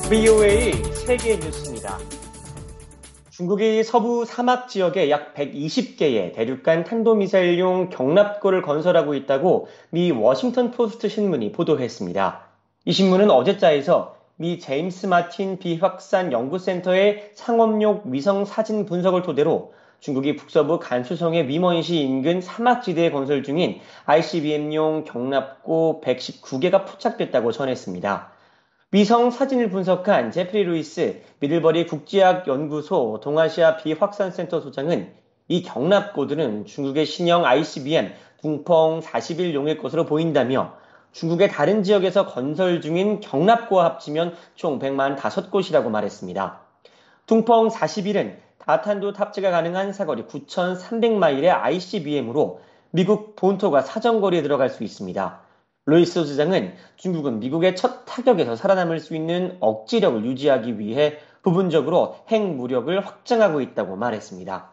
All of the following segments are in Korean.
VOA 세계 뉴스입니다. 중국이 서부 사막 지역에 약 120개의 대륙간 탄도미사일용 경납고를 건설하고 있다고 미 워싱턴 포스트 신문이 보도했습니다. 이 신문은 어제자에서 미 제임스 마틴 비확산 연구센터의 상업용 위성 사진 분석을 토대로 중국이 북서부 간수성의 위먼시 인근 사막지대에 건설 중인 ICBM용 경납고 119개가 포착됐다고 전했습니다. 위성 사진을 분석한 제프리 루이스 미들버리 국제학 연구소 동아시아 비확산센터 소장은 이 경납고들은 중국의 신형 ICBM 둥펑 41용일 것으로 보인다며 중국의 다른 지역에서 건설 중인 경납고와 합치면 총 105곳이라고 말했습니다. 둥펑 41은 다탄도 탑재가 가능한 사거리 9,300마일의 ICBM으로 미국 본토가 사정거리에 들어갈 수 있습니다. 루이스 소장은 중국은 미국의 첫 타격에서 살아남을 수 있는 억지력을 유지하기 위해 부분적으로 핵무력을 확장하고 있다고 말했습니다.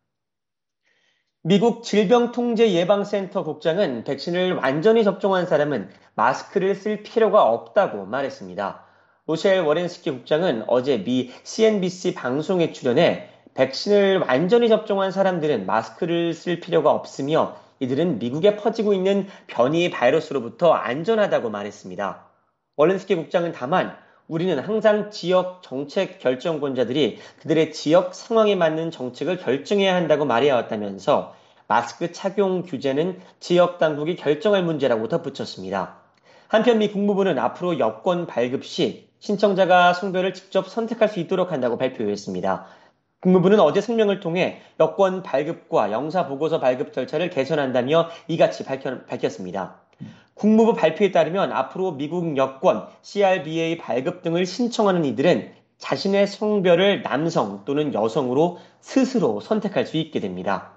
미국 질병통제예방센터 국장은 백신을 완전히 접종한 사람은 마스크를 쓸 필요가 없다고 말했습니다. 로셸 워렌스키 국장은 어제 미 CNBC 방송에 출연해 백신을 완전히 접종한 사람들은 마스크를 쓸 필요가 없으며 이들은 미국에 퍼지고 있는 변이 바이러스로부터 안전하다고 말했습니다. 워렌스키 국장은 다만 우리는 항상 지역 정책 결정권자들이 그들의 지역 상황에 맞는 정책을 결정해야 한다고 말해왔다면서 마스크 착용 규제는 지역 당국이 결정할 문제라고 덧붙였습니다. 한편 미 국무부는 앞으로 여권 발급 시 신청자가 성별을 직접 선택할 수 있도록 한다고 발표했습니다. 국무부는 어제声明을 통해 여권 발급과 영사보고서 발급 절차를 개선한다며 이같이 밝혔습니다. 국무부 발표에 따르면 앞으로 미국 여권, CRBA 발급 등을 신청하는 이들은 자신의 성별을 남성 또는 여성으로 스스로 선택할 수 있게 됩니다.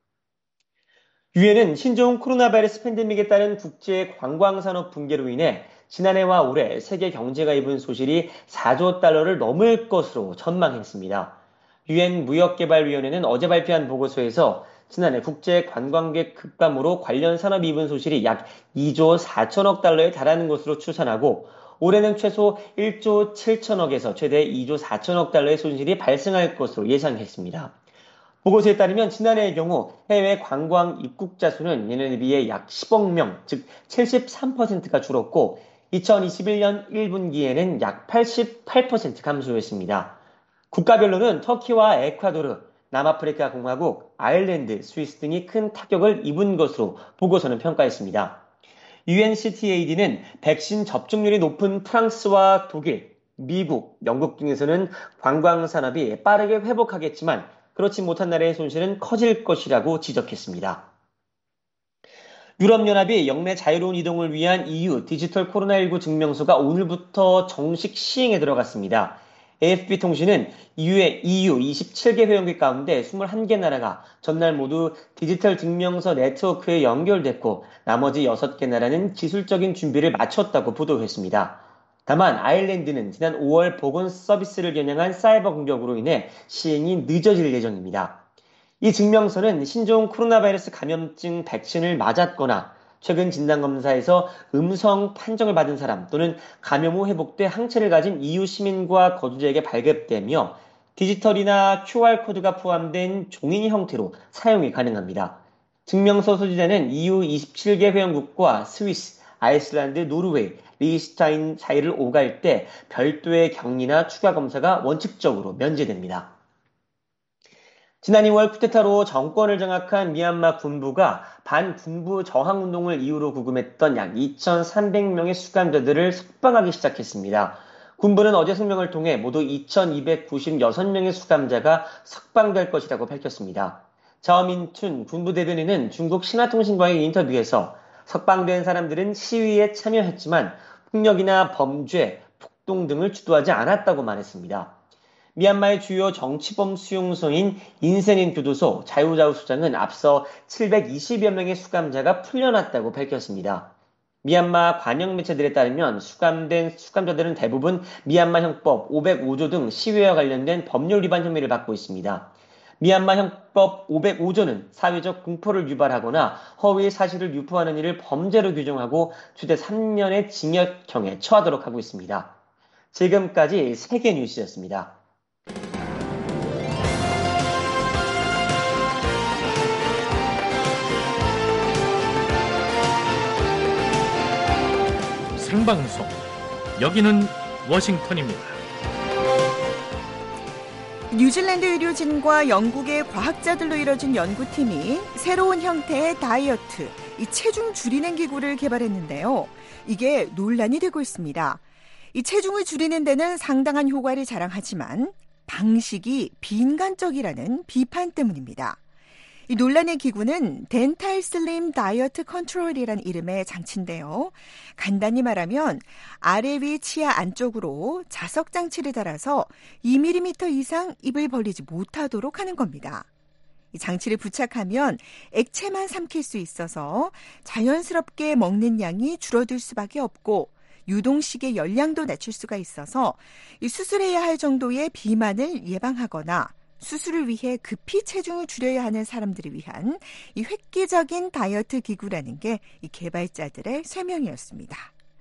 유엔은 신종 코로나 바이러스 팬데믹에 따른 국제 관광산업 붕괴로 인해 지난해와 올해 세계 경제가 입은 소실이 4조 달러를 넘을 것으로 전망했습니다. 유엔 무역개발위원회는 어제 발표한 보고서에서 지난해 국제 관광객 급감으로 관련 산업이 입은 소실이 약 2조 4천억 달러에 달하는 것으로 추산하고 올해는 최소 1조 7천억에서 최대 2조 4천억 달러의 손실이 발생할 것으로 예상했습니다. 보고서에 따르면 지난해의 경우 해외 관광 입국자 수는 예년에 비해 약 10억 명, 즉 73%가 줄었고 2021년 1분기에는 약 88% 감소했습니다. 국가별로는 터키와 에콰도르, 남아프리카 공화국, 아일랜드, 스위스 등이 큰 타격을 입은 것으로 보고서는 평가했습니다. UNCTAD는 백신 접종률이 높은 프랑스와 독일, 미국, 영국 등에서는 관광 산업이 빠르게 회복하겠지만 그렇지 못한 나라의 손실은 커질 것이라고 지적했습니다. 유럽연합이 역내 자유로운 이동을 위한 EU 디지털 코로나19 증명서가 오늘부터 정식 시행에 들어갔습니다. AFP통신은 EU의 EU 27개 회원국 가운데 21개 나라가 전날 모두 디지털 증명서 네트워크에 연결됐고 나머지 6개 나라는 기술적인 준비를 마쳤다고 보도했습니다. 다만 아일랜드는 지난 5월 보건 서비스를 겨냥한 사이버 공격으로 인해 시행이 늦어질 예정입니다. 이 증명서는 신종 코로나 바이러스 감염증 백신을 맞았거나 최근 진단검사에서 음성 판정을 받은 사람 또는 감염 후 회복돼 항체를 가진 EU 시민과 거주자에게 발급되며 디지털이나 QR코드가 포함된 종이 형태로 사용이 가능합니다. 증명서 소지자는 EU 27개 회원국과 스위스, 아이슬란드, 노르웨이, 리히스타인 사이를 오갈 때 별도의 격리나 추가 검사가 원칙적으로 면제됩니다. 지난 2월 쿠데타로 정권을 장악한 미얀마 군부가 반군부 저항운동을 이유로 구금했던 약 2,300명의 수감자들을 석방하기 시작했습니다. 군부는 어제 성명을 통해 모두 2,296명의 수감자가 석방될 것이라고 밝혔습니다. 자오민툰 군부 대변인은 중국 신화통신과의 인터뷰에서 석방된 사람들은 시위에 참여했지만 폭력이나 범죄, 폭동 등을 주도하지 않았다고 말했습니다. 미얀마의 주요 정치범 수용소인 인센인 교도소 자유자우 소장은 앞서 720여 명의 수감자가 풀려났다고 밝혔습니다. 미얀마 관영 매체들에 따르면 수감된 수감자들은 대부분 미얀마 형법 505조 등 시위와 관련된 법률 위반 혐의를 받고 있습니다. 미얀마 형법 505조는 사회적 공포를 유발하거나 허위 사실을 유포하는 일을 범죄로 규정하고 최대 3년의 징역형에 처하도록 하고 있습니다. 지금까지 세계 뉴스였습니다. 생방송 여기는 워싱턴입니다. 뉴질랜드 의료진과 영국의 과학자들로 이뤄진 연구팀이 새로운 형태의 다이어트, 이 체중 줄이는 기구를 개발했는데요. 이게 논란이 되고 있습니다. 이 체중을 줄이는 데는 상당한 효과를 자랑하지만 방식이 비인간적이라는 비판 때문입니다. 이 논란의 기구는 덴탈 슬림 다이어트 컨트롤이라는 이름의 장치인데요. 간단히 말하면 아래 위 치아 안쪽으로 자석 장치를 달아서 2mm 이상 입을 벌리지 못하도록 하는 겁니다. 이 장치를 부착하면 액체만 삼킬 수 있어서 자연스럽게 먹는 양이 줄어들 수밖에 없고 유동식의 열량도 낮출 수가 있어서 이 수술해야 할 정도의 비만을 예방하거나 수술을 위해 급히 체중을 줄여야 하는 사람들을 위한 이 획기적인 다이어트 기구라는 게 이 개발자들의 설명이었습니다.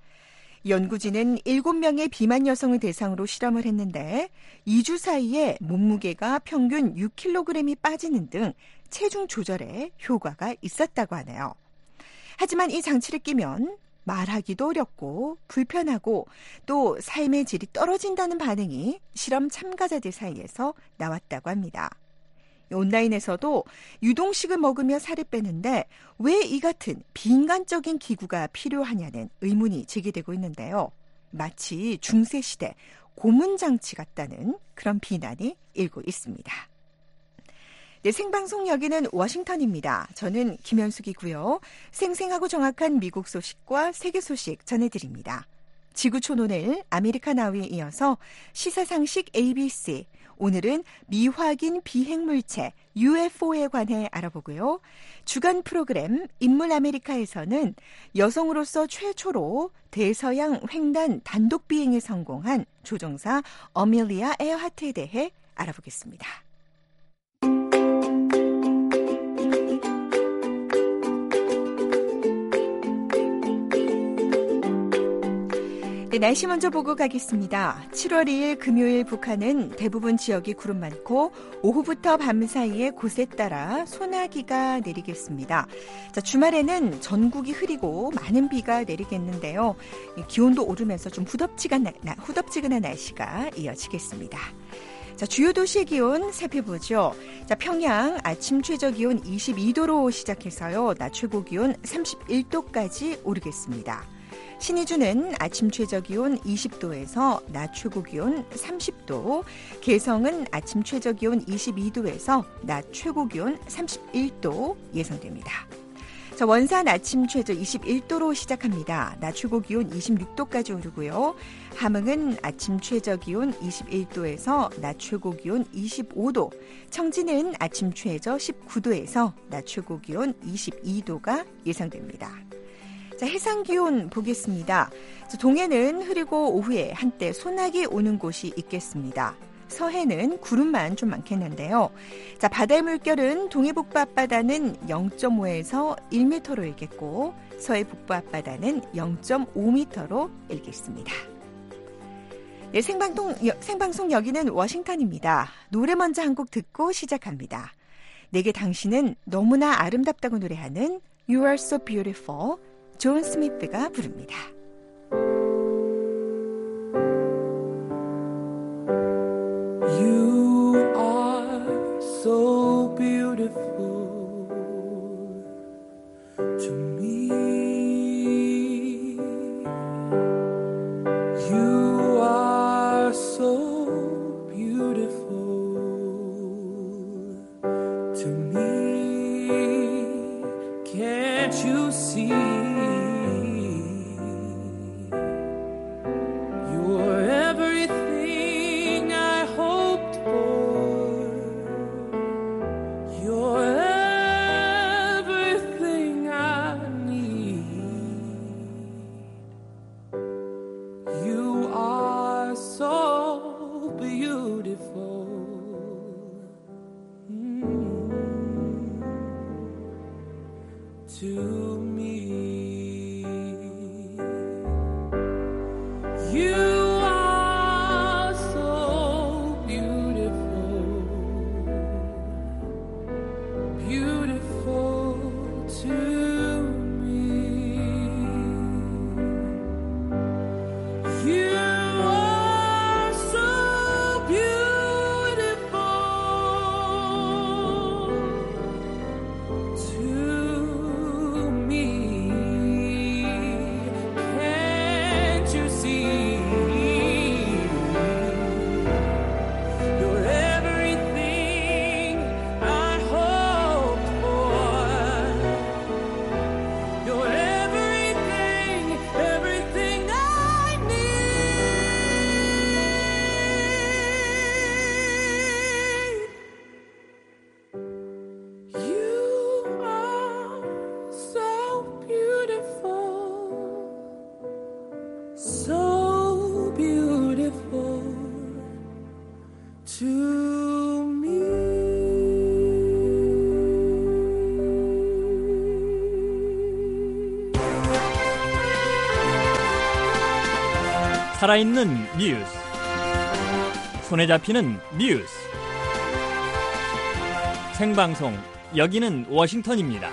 연구진은 7명의 비만 여성을 대상으로 실험을 했는데 2주 사이에 몸무게가 평균 6kg이 빠지는 등 체중 조절에 효과가 있었다고 하네요. 하지만 이 장치를 끼면 말하기도 어렵고 불편하고 또 삶의 질이 떨어진다는 반응이 실험 참가자들 사이에서 나왔다고 합니다. 온라인에서도 유동식을 먹으며 살을 빼는데 왜 이 같은 비인간적인 기구가 필요하냐는 의문이 제기되고 있는데요. 마치 중세시대 고문장치 같다는 그런 비난이 일고 있습니다. 네, 생방송 여기는 워싱턴입니다. 저는 김현숙이고요. 생생하고 정확한 미국 소식과 세계 소식 전해드립니다. 지구촌 오늘 아메리카 나우에 이어서 시사상식 ABC. 오늘은 미확인 비행물체 UFO에 관해 알아보고요. 주간 프로그램 인물 아메리카에서는 여성으로서 최초로 대서양 횡단 단독 비행에 성공한 조종사 어밀리아 에어하트에 대해 알아보겠습니다. 네, 날씨 먼저 보고 가겠습니다. 7월 2일 금요일 북한은 대부분 지역이 구름 많고 오후부터 밤 사이에 곳에 따라 소나기가 내리겠습니다. 자, 주말에는 전국이 흐리고 많은 비가 내리겠는데요. 기온도 오르면서 좀 후덥지근한 날씨가 이어지겠습니다. 자, 주요 도시의 기온 살펴보죠. 자, 평양 아침 최저 기온 22도로 시작해서요. 낮 최고 기온 31도까지 오르겠습니다. 신의주는 아침 최저 기온 20도에서 낮 최고 기온 30도, 개성은 아침 최저 기온 22도에서 낮 최고 기온 31도 예상됩니다. 자, 원산 아침 최저 21도로 시작합니다. 낮 최고 기온 26도까지 오르고요. 함흥은 아침 최저 기온 21도에서 낮 최고 기온 25도, 청진은 아침 최저 19도에서 낮 최고 기온 22도가 예상됩니다. 자, 해상 기온 보겠습니다. 동해는 흐리고 오후에 한때 소나기 오는 곳이 있겠습니다. 서해는 구름만 좀 많겠는데요. 자, 바다의 물결은 동해 북부 앞바다는 0.5에서 1m로 일겠고 서해 북부 앞바다는 0.5m로 일겠습니다. 네, 생방송 여기는 워싱턴입니다. 노래 먼저 한 곡 듣고 시작합니다. 내게 당신은 너무나 아름답다고 노래하는 You are so beautiful, 존 스미스가 부릅니다. You are so beautiful to me. You are so beautiful to me. Can't you see? To me, you are 살아있는 뉴스, 손에 잡히는 뉴스, 생방송, 여기는 워싱턴입니다.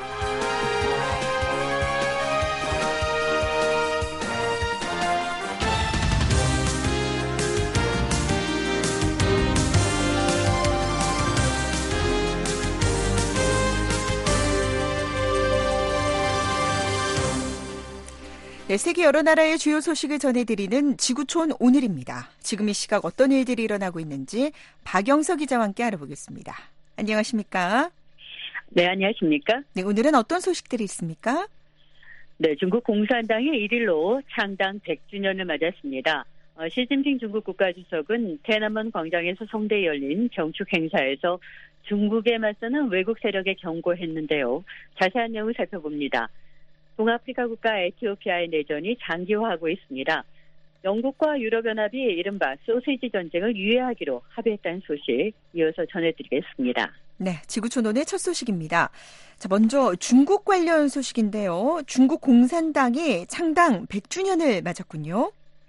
네, 세계 여러 나라의 주요 소식을 전해드리는 지구촌 오늘입니다. 지금 이 시각 어떤 일들이 일어나고 있는지 박영석 기자와 함께 알아보겠습니다. 안녕하십니까? 네, 안녕하십니까? 네, 오늘은 어떤 소식들이 있습니까? 네, 중국 공산당이 1일로 창당 100주년을 맞았습니다. 시진핑 중국 국가주석은天安문 광장에서 성대에 열린 경축 행사에서 중국에 맞서는 외국 세력에 경고했는데요. 자세한 내용을 살펴봅니다. 동아프리카 국가 에티오피아의 내전이 장기화하고 있습니다. 영국과 유럽연합이 이른바 소시지 전쟁을 유예하기로 합의했다는 소식 이어서 전해드리겠습니다. 네, 지구촌 오늘 첫 소식입니다. 자, 먼저 중국 관련 소식인데요. 중국 공산당이 창당 100주년을 맞았군요.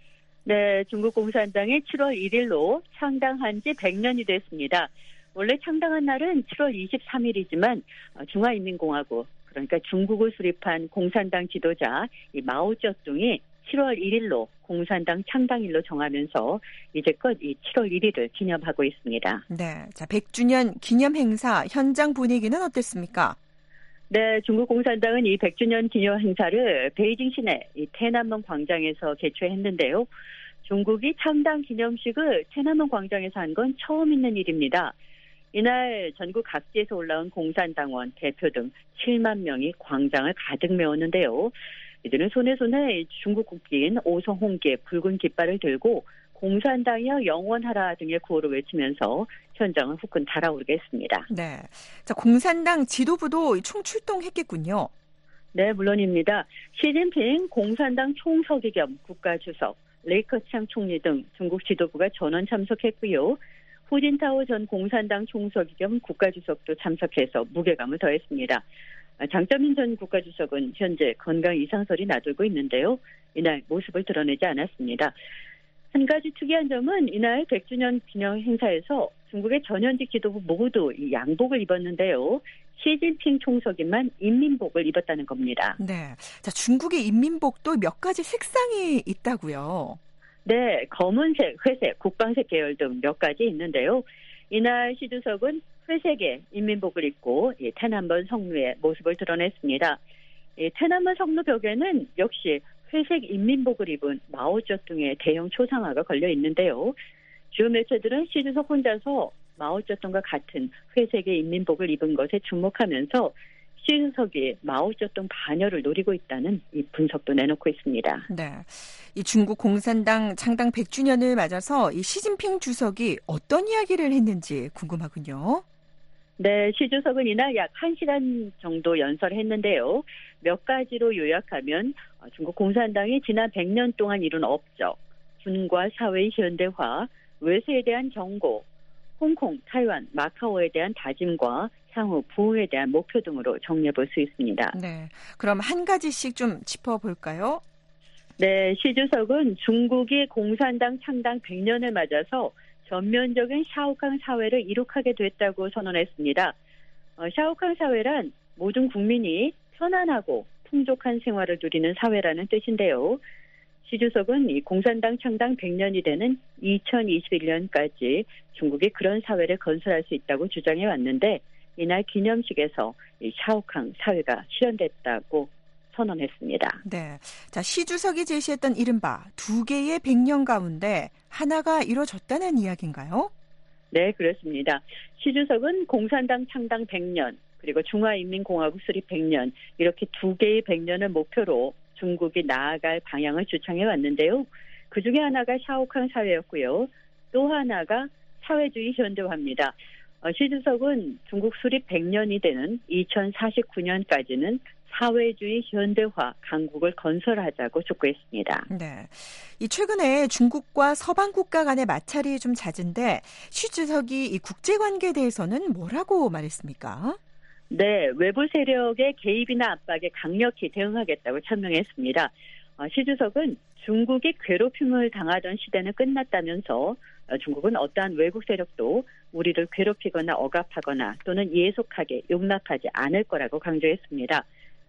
네, 중국 공산당이 7월 1일로 창당한 지 100년이 됐습니다. 원래 창당한 날은 7월 23일이지만 중화인민공화국, 그러니까 중국을 수립한 공산당 지도자 이 마오쩌둥이 7월 1일로 공산당 창당일로 정하면서 이제껏 이 7월 1일을 기념하고 있습니다. 네, 자 100주년 기념 행사 현장 분위기는 어땠습니까? 네, 중국 공산당은 이 100주년 기념 행사를 베이징 시내 이天安문 광장에서 개최했는데요. 중국이 창당 기념식을天安문 광장에서 한 건 처음 있는 일입니다. 이날 전국 각지에서 올라온 공산당원, 대표 등 7만 명이 광장을 가득 메웠는데요. 이들은 손에 중국 국기인 오성홍기의 붉은 깃발을 들고 공산당이여 영원하라 등의 구호를 외치면서 현장을 후끈 달아오르게 했습니다. 네, 자 공산당 지도부도 총출동했겠군요. 네, 물론입니다. 시진핑 공산당 총서기 겸 국가주석, 레이커창 총리 등 중국 지도부가 전원 참석했고요. 후진타오 전 공산당 총서기 겸 국가주석도 참석해서 무게감을 더했습니다. 장쩌민 전 국가주석은 현재 건강 이상설이 나돌고 있는데요. 이날 모습을 드러내지 않았습니다. 한 가지 특이한 점은 이날 100주년 기념 행사에서 중국의 전현직 지도부 모두 양복을 입었는데요. 시진핑 총서기만 인민복을 입었다는 겁니다. 네, 자 중국의 인민복도 몇 가지 색상이 있다고요. 네, 검은색, 회색, 국방색 계열 등 몇 가지 있는데요. 이날 시 주석은 회색의 인민복을 입고天安문 성루의 모습을 드러냈습니다.天安문 성루 벽에는 역시 회색 인민복을 입은 마오쩌둥의 대형 초상화가 걸려 있는데요. 주요 매체들은 시 주석 혼자서 마오쩌둥과 같은 회색의 인민복을 입은 것에 주목하면서 시 주석이 마오쩌둥 반열을 노리고 있다는 이 분석도 내놓고 있습니다. 네, 이 중국 공산당 창당 100주년을 맞아서 이 시진핑 주석이 어떤 이야기를 했는지 궁금하군요. 네, 시 주석은 이날 약 1시간 정도 연설을 했는데요. 몇 가지로 요약하면 중국 공산당이 지난 100년 동안 이룬 업적, 군과 사회의 현대화, 외세에 대한 경고, 홍콩, 타이완, 마카오에 대한 다짐과 향후 부흥에 대한 목표 등으로 정리해 볼 수 있습니다. 네, 그럼 한 가지씩 좀 짚어볼까요? 네, 시 주석은 중국이 공산당 창당 100년을 맞아서 전면적인 샤오캉 사회를 이룩하게 됐다고 선언했습니다. 샤오캉 사회란 모든 국민이 편안하고 풍족한 생활을 누리는 사회라는 뜻인데요. 시 주석은 이 공산당 창당 100년이 되는 2021년까지 중국이 그런 사회를 건설할 수 있다고 주장해 왔는데 이날 기념식에서 이 샤오캉 사회가 실현됐다고 선언했습니다. 네, 자 시 주석이 제시했던 이른바 두 개의 100년 가운데 하나가 이루어졌다는 이야기인가요? 네, 그렇습니다. 시 주석은 공산당 창당 100년 그리고 중화인민공화국 수립 100년 이렇게 두 개의 100년을 목표로 중국이 나아갈 방향을 주창해 왔는데요. 그중에 하나가 샤오캉 사회였고요. 또 하나가 사회주의 현대화입니다. 시 주석은 중국 수립 100년이 되는 2049년까지는 사회주의 현대화 강국을 건설하자고 촉구했습니다. 네, 이 최근에 중국과 서방 국가 간의 마찰이 좀 잦은데 시 주석이 이 국제 관계에 대해서는 뭐라고 말했습니까? 네, 외부 세력의 개입이나 압박에 강력히 대응하겠다고 천명했습니다. 시 주석은 중국이 괴롭힘을 당하던 시대는 끝났다면서 중국은 어떠한 외국 세력도 우리를 괴롭히거나 억압하거나 또는 예속하게 용납하지 않을 거라고 강조했습니다.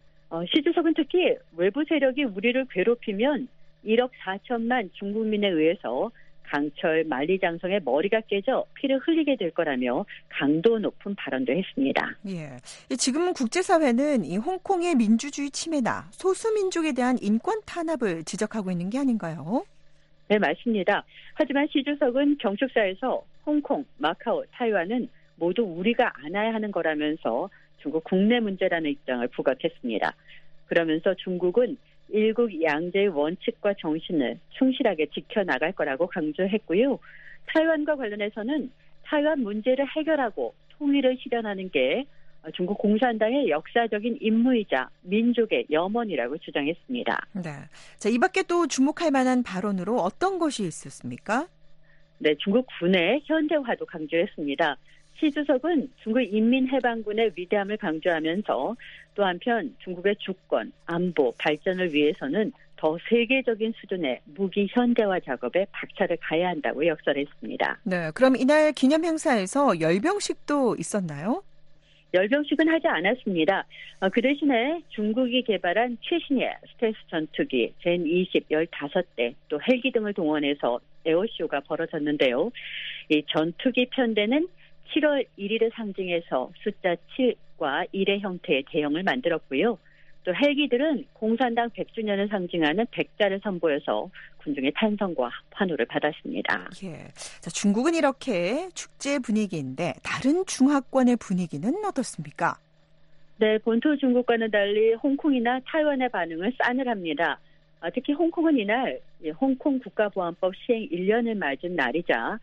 시 주석은 특히 외부 세력이 우리를 괴롭히면 1억 4천만 중국민에 의해서 강철 만리장성의 머리가 깨져 피를 흘리게 될 거라며 강도 높은 발언도 했습니다. 예. 지금 국제사회는 이 홍콩의 민주주의 침해나 소수민족에 대한 인권 탄압을 지적하고 있는 게 아닌가요? 네, 맞습니다. 하지만 시 주석은 경축사에서 홍콩, 마카오, 타이완은 모두 우리가 안아야 하는 거라면서 중국 국내 문제라는 입장을 부각했습니다. 그러면서 중국은 일국 양제의 원칙과 정신을 충실하게 지켜나갈 거라고 강조했고요. 타이완과 관련해서는 타이완 문제를 해결하고 통일을 실현하는 게 중국 공산당의 역사적인 임무이자 민족의 염원이라고 주장했습니다. 네. 자, 이 밖에 또 주목할 만한 발언으로 어떤 것이 있었습니까? 네, 중국 군의 현대화도 강조했습니다. 시 주석은 중국 인민해방군의 위대함을 강조하면서 또 한편 중국의 주권, 안보, 발전을 위해서는 더 세계적인 수준의 무기 현대화 작업에 박차를 가해야 한다고 역설했습니다. 네, 그럼 이날 기념 행사에서 열병식도 있었나요? 열병식은 하지 않았습니다. 그 대신에 중국이 개발한 최신의 스텔스 전투기 젠20 15대 또 헬기 등을 동원해서 에어쇼가 벌어졌는데요. 이 전투기 편대는 7월 1일을 상징해서 숫자 7과 1의 형태의 대형을 만들었고요. 또 헬기들은 공산당 100주년을 상징하는 백자를 선보여서 군중의 탄성과 환호를 받았습니다. 예. 자, 중국은 이렇게 축제 분위기인데 다른 중화권의 분위기는 어떻습니까? 네, 본토 중국과는 달리 홍콩이나 타이완의 반응은 싸늘합니다. 특히 홍콩은 이날 홍콩 국가보안법 시행 1년을 맞은 날이자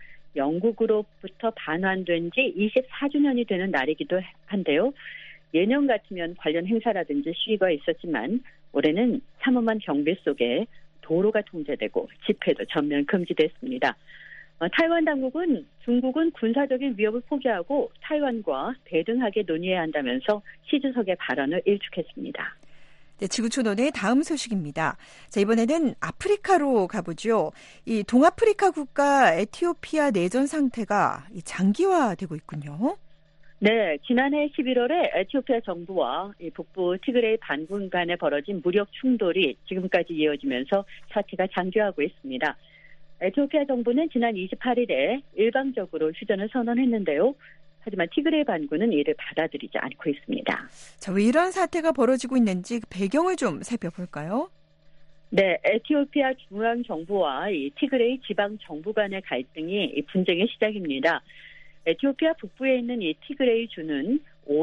영국으로부터 반환된 지 24주년이 되는 날이기도 한데요. 예년 같으면 관련 행사라든지 시위가 있었지만 올해는 삼엄한 경비 속에 도로가 통제되고 집회도 전면 금지됐습니다. 타이완 당국은 중국은 군사적인 위협을 포기하고 타이완과 대등하게 논의해야 한다면서 시 주석의 발언을 일축했습니다. 네, 지구촌원의 다음 소식입니다. 자, 이번에는 아프리카로 가보죠. 이 동아프리카 국가 에티오피아 내전 상태가 장기화되고 있군요. 네, 지난해 11월에 에티오피아 정부와 북부 티그레이 반군 간에 벌어진 무력 충돌이 지금까지 이어지면서 사태가 장기화하고 있습니다. 에티오피아 정부는 지난 28일에 일방적으로 휴전을 선언했는데요. 하지만 티그레이 반군은 이를 받아들이지 않고 있습니다. 자, 왜 이런 사태가 벌어지고 있는지 그 배경을 좀 살펴볼까요? 네, 에티오피아 중앙정부와 이 티그레이 지방정부 간의 갈등이 분쟁의 시작입니다. 에티오피아 북부에 있는 이 티그레이 주는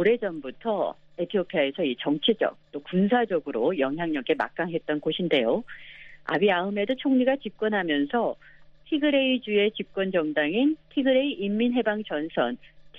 오래전부터 에티오피아에서 이 정치적 또 군사적으로 영향력에 막강했던 곳인데요. 아비 아흐메드 총리가 집권하면서 티그레이 주의 집권 정당인 티그레이 인민해방전선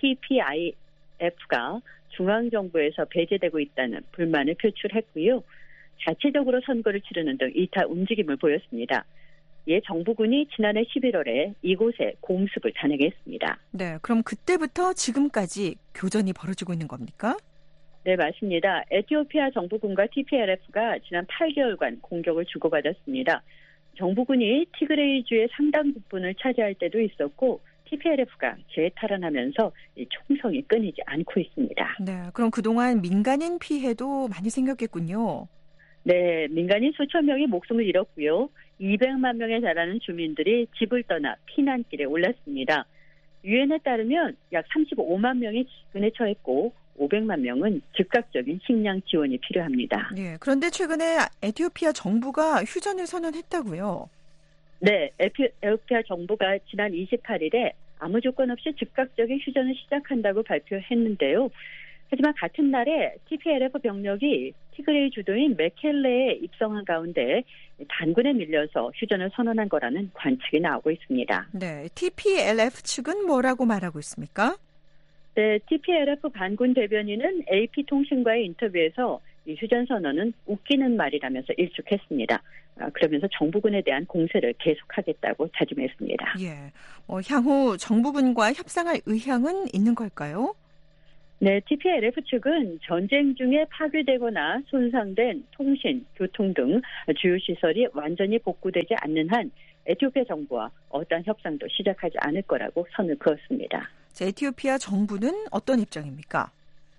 TPIF가 중앙정부에서 배제되고 있다는 불만을 표출했고요. 자체적으로 선거를 치르는 등 이타 움직임을 보였습니다. 예, 정부군이 지난해 11월에 이곳에 공습을 단행했습니다. 네, 그럼 그때부터 지금까지 교전이 벌어지고 있는 겁니까? 네, 맞습니다. 에티오피아 정부군과 TPLF가 지난 8개월간 공격을 주고받았습니다. 정부군이 티그레이주의 상당 부분을 차지할 때도 있었고 TPLF가 재탈환하면서 총성이 끊이지 않고 있습니다. 네, 그럼 그동안 민간인 피해도 많이 생겼겠군요. 네, 민간인 수천 명이 목숨을 잃었고요. 200만 명에 달하는 주민들이 집을 떠나 피난길에 올랐습니다. 유엔에 따르면 약 35만 명이 지근에 처했고 500만 명은 즉각적인 식량 지원이 필요합니다. 네, 그런데 최근에 에티오피아 정부가 휴전을 선언했다고요? 네, 에티오피아 정부가 지난 28일에 아무 조건 없이 즉각적인 휴전을 시작한다고 발표했는데요. 하지만 같은 날에 TPLF 병력이 티그레이 주도인 메켈레에 입성한 가운데 반군에 밀려서 휴전을 선언한 거라는 관측이 나오고 있습니다. 네, TPLF 측은 뭐라고 말하고 있습니까? 네, TPLF 반군 대변인은 AP통신과의 인터뷰에서 이 휴전 선언은 웃기는 말이라면서 일축했습니다. 그러면서 정부군에 대한 공세를 계속하겠다고 다짐했습니다. 예, 향후 정부군과 협상할 의향은 있는 걸까요? 네, TPLF 측은 전쟁 중에 파괴되거나 손상된 통신, 교통 등 주요 시설이 완전히 복구되지 않는 한 에티오피아 정부와 어떠한 협상도 시작하지 않을 거라고 선을 그었습니다. 자, 에티오피아 정부는 어떤 입장입니까?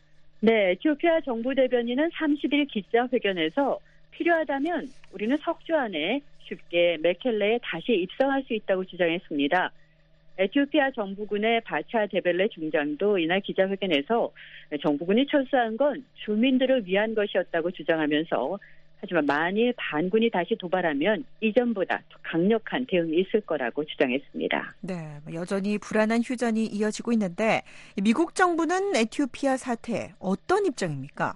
네, 에티오피아 정부 대변인은 30일 기자회견에서 필요하다면 우리는 석 주 안에 쉽게 메켈레에 다시 입성할 수 있다고 주장했습니다. 에티오피아 정부군의 바차 데벨레 중장도 이날 기자회견에서 정부군이 철수한 건 주민들을 위한 것이었다고 주장하면서 하지만 만일 반군이 다시 도발하면 이전보다 더 강력한 대응이 있을 거라고 주장했습니다. 네, 여전히 불안한 휴전이 이어지고 있는데 미국 정부는 에티오피아 사태에 어떤 입장입니까?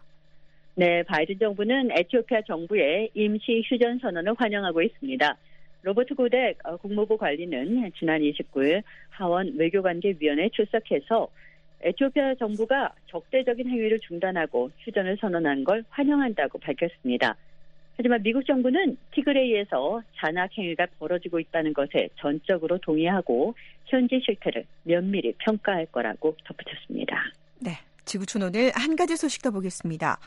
네, 바이든 정부는 에티오피아 정부의 임시 휴전 선언을 환영하고 있습니다. 로버트 고덱 국무부 관리는 지난 29일 하원 외교관계위원회에 출석해서 에티오피아 정부가 적대적인 행위를 중단하고 휴전을 선언한 걸 환영한다고 밝혔습니다. 하지만 미국 정부는 티그레이에서 잔악 행위가 벌어지고 있다는 것에 전적으로 동의하고 현지 실태를 면밀히 평가할 거라고 덧붙였습니다. 네, 지구촌 오늘 한 가지 소식 더 보겠습니다.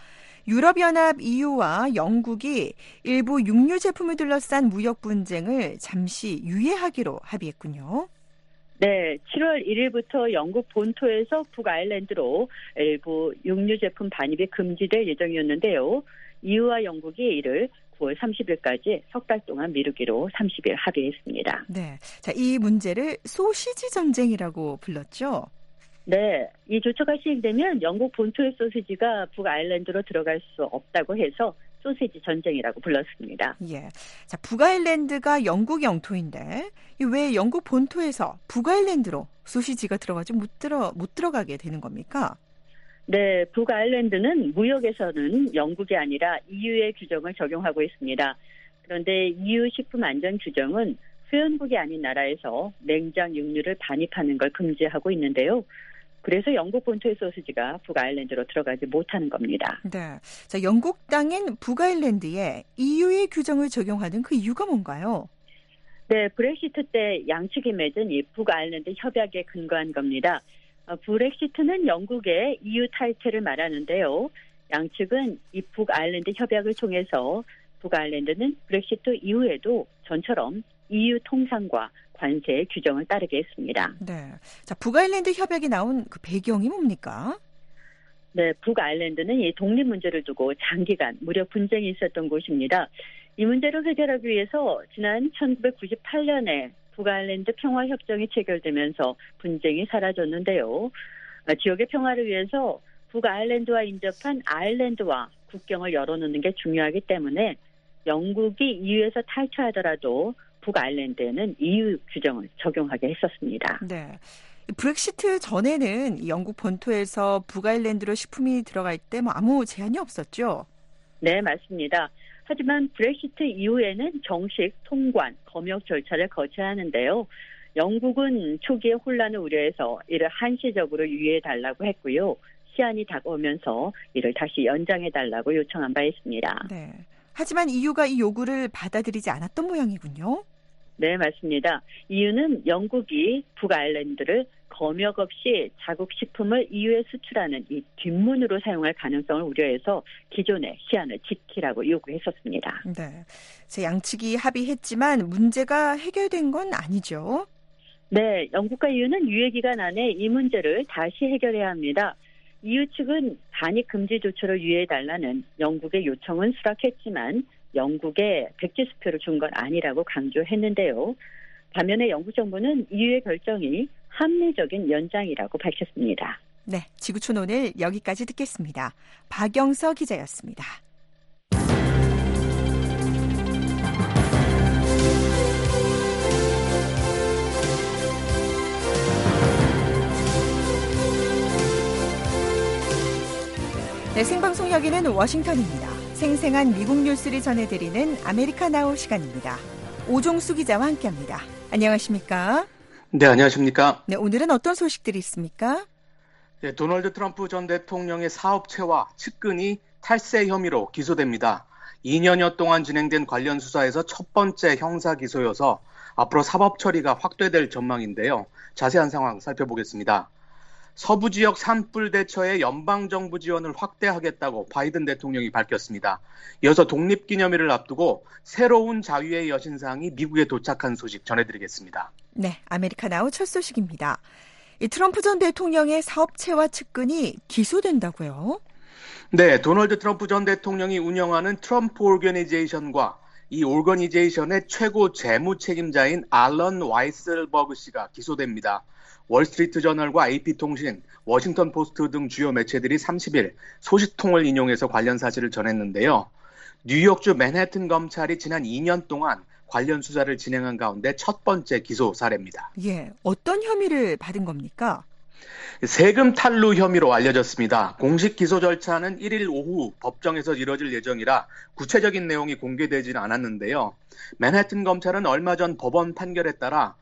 유럽연합 EU와 영국이 일부 육류 제품을 둘러싼 무역 분쟁을 잠시 유예하기로 합의했군요. 네, 7월 1일부터 영국 본토에서 북아일랜드로 일부 육류 제품 반입이 금지될 예정이었는데요. EU와 영국이 이를 9월 30일까지 석 달 동안 미루기로 30일 합의했습니다. 네, 자, 이 문제를 소시지 전쟁이라고 불렀죠? 네, 이 조처가 시행되면 영국 본토의 소시지가 북아일랜드로 들어갈 수 없다고 해서 소시지 전쟁이라고 불렀습니다. 예, 자, 북아일랜드가 영국 영토인데 왜 영국 본토에서 북아일랜드로 소시지가 들어가지 못 들어가게 되는 겁니까? 네, 북아일랜드는 무역에서는 영국이 아니라 EU의 규정을 적용하고 있습니다. 그런데 EU 식품안전규정은 회원국이 아닌 나라에서 냉장 육류를 반입하는 걸 금지하고 있는데요. 그래서 영국 본토의 소시지가 북아일랜드로 들어가지 못하는 겁니다. 네, 자, 영국 땅인 북아일랜드에 EU의 규정을 적용하는 그 이유가 뭔가요? 네, 브렉시트 때 양측이 맺은 이 북아일랜드 협약에 근거한 겁니다. 브렉시트는 영국의 EU 탈퇴를 말하는데요. 양측은 이 북아일랜드 협약을 통해서 북아일랜드는 브렉시트 이후에도 전처럼 EU 통상과 관세의 규정을 따르게 했습니다. 네, 자, 북아일랜드 협약이 나온 그 배경이 뭡니까? 네, 북아일랜드는 이 독립 문제를 두고 장기간 무력 분쟁이 있었던 곳입니다. 이 문제를 해결하기 위해서 지난 1998년에 북아일랜드 평화협정이 체결되면서 분쟁이 사라졌는데요. 지역의 평화를 위해서 북아일랜드와 인접한 아일랜드와 국경을 열어놓는 게 중요하기 때문에 영국이 EU에서 탈퇴하더라도 북아일랜드에는 EU 규정을 적용하게 했었습니다. 네, 브렉시트 전에는 영국 본토에서 북아일랜드로 식품이 들어갈 때 아무 제한이 없었죠? 네, 맞습니다. 하지만 브렉시트 이후에는 정식 통관, 검역 절차를 거쳐야 하는데요. 영국은 초기에 혼란을 우려해서 이를 한시적으로 유예해달라고 했고요. 시한이 다가오면서 이를 다시 연장해달라고 요청한 바 있습니다. 네. 하지만 EU가 이 요구를 받아들이지 않았던 모양이군요. 네, 맞습니다. EU는 영국이 북아일랜드를 검역 없이 자국 식품을 EU에 수출하는 이 뒷문으로 사용할 가능성을 우려해서 기존의 시한을 지키라고 요구했었습니다. 네, 제 양측이 합의했지만 문제가 해결된 건 아니죠? 네, 영국과 EU는 유예 기간 안에 이 문제를 다시 해결해야 합니다. EU 측은 반입 금지 조처를 유예해달라는 영국의 요청은 수락했지만 영국에 백지수표를 준 건 아니라고 강조했는데요. 반면에 영국 정부는 EU의 결정이 합리적인 연장이라고 밝혔습니다. 네, 지구촌 오늘 여기까지 듣겠습니다. 박영서 기자였습니다. 네, 생방송 여기는 워싱턴입니다. 생생한 미국 뉴스를 전해드리는 아메리카나우 시간입니다. 오종수 기자와 함께합니다. 안녕하십니까? 네, 안녕하십니까? 네, 오늘은 어떤 소식들이 있습니까? 네, 도널드 트럼프 전 대통령의 사업체와 측근이 탈세 혐의로 기소됩니다. 2년여 동안 진행된 관련 수사에서 첫 번째 형사 기소여서 앞으로 사법 처리가 확대될 전망인데요. 자세한 상황 살펴보겠습니다. 서부 지역 산불 대처에 연방정부 지원을 확대하겠다고 바이든 대통령이 밝혔습니다. 이어서 독립기념일을 앞두고 새로운 자유의 여신상이 미국에 도착한 소식 전해드리겠습니다. 네, 아메리카나우 첫 소식입니다. 이 트럼프 전 대통령의 사업체와 측근이 기소된다고요? 네, 도널드 트럼프 전 대통령이 운영하는 트럼프 오거니제이션과 이 오거니제이션의 최고 재무 책임자인 알런 와이슬버그 씨가 기소됩니다. 월스트리트 저널과 AP통신, 워싱턴 포스트 등 주요 매체들이 30일 소식통을 인용해서 관련 사실을 전했는데요. 뉴욕주 맨해튼 검찰이 지난 2년 동안 관련 수사를 진행한 가운데 첫 번째 기소 사례입니다. 예, 어떤 혐의를 받은 겁니까? 세금 탈루 혐의로 알려졌습니다. 공식 기소 절차는 1일 오후 법정에서 이뤄질 예정이라 구체적인 내용이 공개되지는 않았는데요. 맨해튼 검찰은 얼마 전 법원 판결에 따라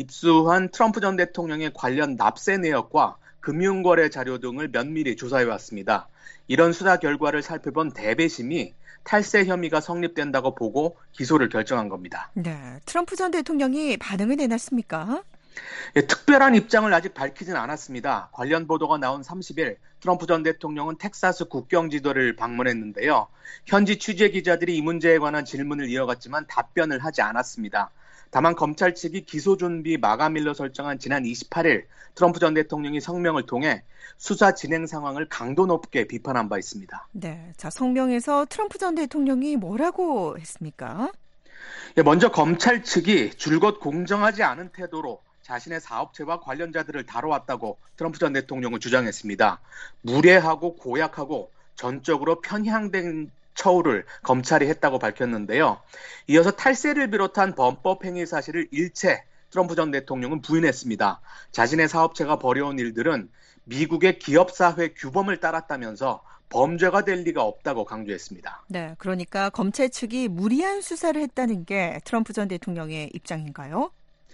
입수한 트럼프 전 대통령의 관련 납세 내역과 금융거래 자료 등을 면밀히 조사해왔습니다. 이런 수사 결과를 살펴본 대배심이 탈세 혐의가 성립된다고 보고 기소를 결정한 겁니다. 네, 트럼프 전 대통령이 반응을 내놨습니까? 예, 특별한 입장을 아직 밝히진 않았습니다. 관련 보도가 나온 30일 트럼프 전 대통령은 텍사스 국경지도를 방문했는데요. 현지 취재 기자들이 이 문제에 관한 질문을 이어갔지만 답변을 하지 않았습니다. 다만 검찰 측이 기소 준비 마감일로 설정한 지난 28일 트럼프 전 대통령이 성명을 통해 수사 진행 상황을 강도 높게 비판한 바 있습니다. 네, 자, 성명에서 트럼프 전 대통령이 뭐라고 했습니까? 예, 먼저 검찰 측이 줄곧 공정하지 않은 태도로 자신의 사업체와 관련자들을 다뤄왔다고 트럼프 전 대통령은 주장했습니다. 무례하고 고약하고 전적으로 편향된 처우를 검찰이 했다고 밝혔는데요. 이어서 탈세를 비롯한 범법 행위 사실을 일체 트럼프 전 대통령은 부인했습니다. 자신의 사업체가 벌여온 일들은 미국의 기업사회 규범을 따랐다면서 범죄가 될 리가 없다고 강조했습니다. 네, 그러니까 검찰 측이 무리한 수사를 했다는 게 트럼프 전 대통령의 입장인가요?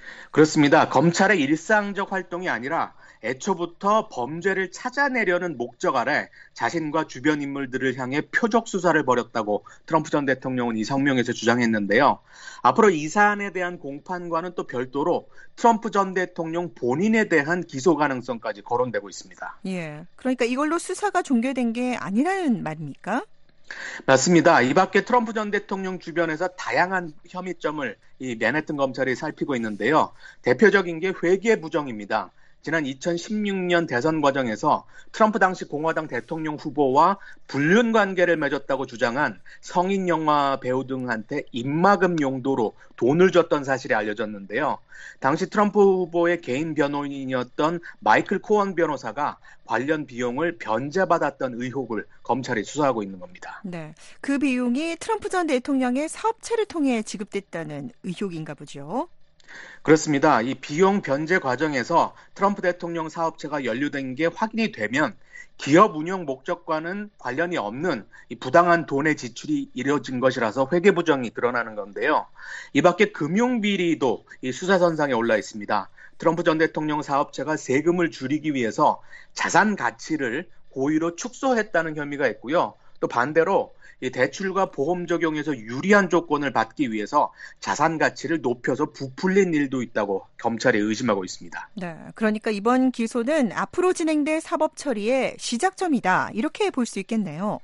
그렇습니다. 검찰의 일상적 활동이 아니라 애초부터 범죄를 찾아내려는 목적 아래 자신과 주변 인물들을 향해 표적 수사를 벌였다고 트럼프 전 대통령은 이 성명에서 주장했는데요. 앞으로 이 사안에 대한 공판과는 또 별도로 트럼프 전 대통령 본인에 대한 기소 가능성까지 거론되고 있습니다. 예, 그러니까 이걸로 수사가 종결된 게 아니라는 말입니까? 맞습니다. 이 밖에 트럼프 전 대통령 주변에서 다양한 혐의점을 이 맨해튼 검찰이 살피고 있는데요. 대표적인 게 회계 부정입니다. 지난 2016년 대선 과정에서 트럼프 당시 공화당 대통령 후보와 불륜 관계를 맺었다고 주장한 성인 영화 배우 등한테 입막음 용도로 돈을 줬던 사실이 알려졌는데요. 당시 트럼프 후보의 개인 변호인이었던 마이클 코언 변호사가 관련 비용을 변제받았던 의혹을 검찰이 수사하고 있는 겁니다. 네, 그 비용이 트럼프 전 대통령의 사업체를 통해 지급됐다는 의혹인가 보죠. 그렇습니다. 이 비용 변제 과정에서 트럼프 대통령 사업체가 연루된 게 확인이 되면 기업 운영 목적과는 관련이 없는 이 부당한 돈의 지출이 이뤄진 것이라서 회계 부정이 드러나는 건데요. 이 밖에 금융 비리도 이 수사선상에 올라 있습니다. 트럼프 전 대통령 사업체가 세금을 줄이기 위해서 자산 가치를 고의로 축소했다는 혐의가 있고요. 또 반대로 이 대출과 보험 적용에서 유리한 조건을 받기 위해서 자산 가치를 높여서 부풀린 일도 있다고 검찰이 의심하고 있습니다. 네, 그러니까 이번 기소는 앞으로 진행될 사법 처리의 시작점이다. 이렇게 볼 수 있겠네요.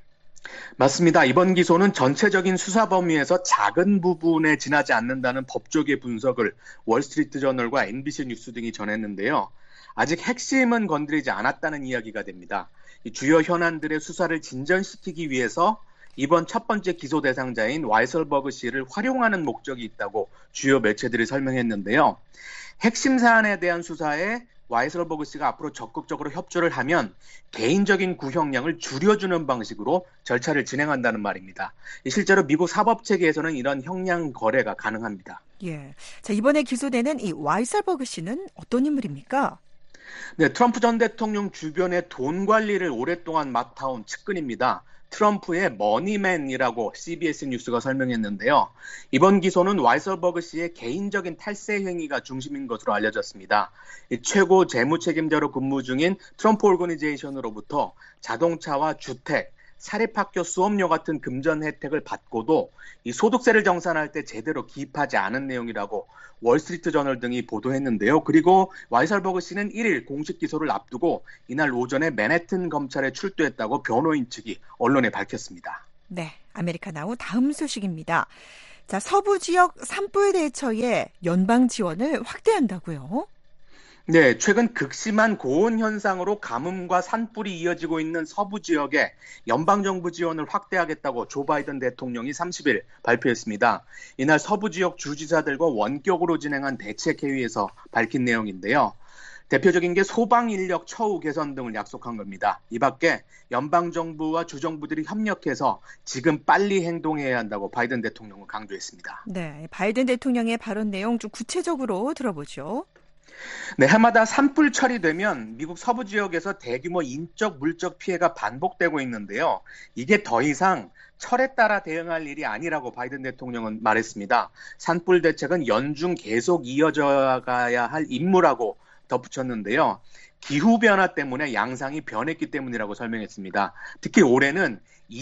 맞습니다. 이번 기소는 전체적인 수사 범위에서 작은 부분에 지나지 않는다는 법조계 분석을 월스트리트 저널과 NBC 뉴스 등이 전했는데요. 아직 핵심은 건드리지 않았다는 이야기가 됩니다. 이 주요 현안들의 수사를 진전시키기 위해서 이번 첫 번째 기소 대상자인 와이슬버그 씨를 활용하는 목적이 있다고 주요 매체들이 설명했는데요. 핵심 사안에 대한 수사에 와이슬버그 씨가 앞으로 적극적으로 협조를 하면 개인적인 구형량을 줄여주는 방식으로 절차를 진행한다는 말입니다. 실제로 미국 사법체계에서는 이런 형량 거래가 가능합니다. 예, 자, 이번에 기소되는 이 와이슬버그 씨는 어떤 인물입니까? 네, 트럼프 전 대통령 주변의 돈 관리를 오랫동안 맡아온 측근입니다. 트럼프의 머니맨이라고 CBS 뉴스가 설명했는데요. 이번 기소는 와이슬버그 씨의 개인적인 탈세 행위가 중심인 것으로 알려졌습니다. 최고 재무 책임자로 근무 중인 트럼프 오거니제이션으로부터 자동차와 주택, 사립학교 수업료 같은 금전 혜택을 받고도 이 소득세를 정산할 때 제대로 기입하지 않은 내용이라고 월스트리트저널 등이 보도했는데요. 그리고 와이설버그 씨는 1일 공식 기소를 앞두고 이날 오전에 맨해튼 검찰에 출두했다고 변호인 측이 언론에 밝혔습니다. 네, 아메리카나우 다음 소식입니다. 자, 서부 지역 산불 대처에 연방 지원을 확대한다고요? 네, 최근 극심한 고온 현상으로 가뭄과 산불이 이어지고 있는 서부 지역에 연방정부 지원을 확대하겠다고 조 바이든 대통령이 30일 발표했습니다. 이날 서부 지역 주지사들과 원격으로 진행한 대책회의에서 밝힌 내용인데요. 대표적인 게 소방인력 처우 개선 등을 약속한 겁니다. 이 밖에 연방정부와 주정부들이 협력해서 지금 빨리 행동해야 한다고 바이든 대통령은 강조했습니다. 네, 바이든 대통령의 발언 내용 좀 구체적으로 들어보죠. 네, 해마다 산불 처리되면 미국 서부 지역에서 대규모 인적, 물적 피해가 반복되고 있는데요. 이게 더 이상 철에 따라 대응할 일이 아니라고 바이든 대통령은 말했습니다. 산불 대책은 연중 계속 이어져 가야 할 임무라고 덧붙였는데요. 기후변화 때문에 양상이 변했기 때문이라고 설명했습니다. 특히 올해는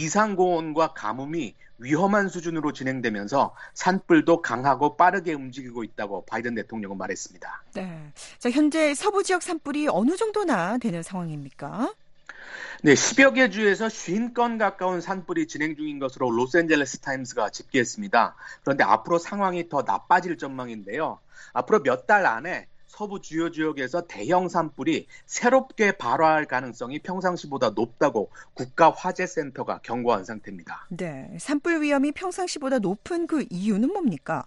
이상고온과 가뭄이 위험한 수준으로 진행되면서 산불도 강하고 빠르게 움직이고 있다고 바이든 대통령은 말했습니다. 네, 자, 현재 서부 지역 산불이 어느 정도나 되는 상황입니까? 네, 10여 개 주에서 50건 가까운 산불이 진행 중인 것으로 로스앤젤레스 타임스가 집계했습니다. 그런데 앞으로 상황이 더 나빠질 전망인데요. 앞으로 몇 달 안에 서부 주요 지역에서 대형 산불이 새롭게 발화할 가능성이 평상시보다 높다고 국가화재센터가 경고한 상태입니다. 네, 산불 위험이 평상시보다 높은 그 이유는 뭡니까?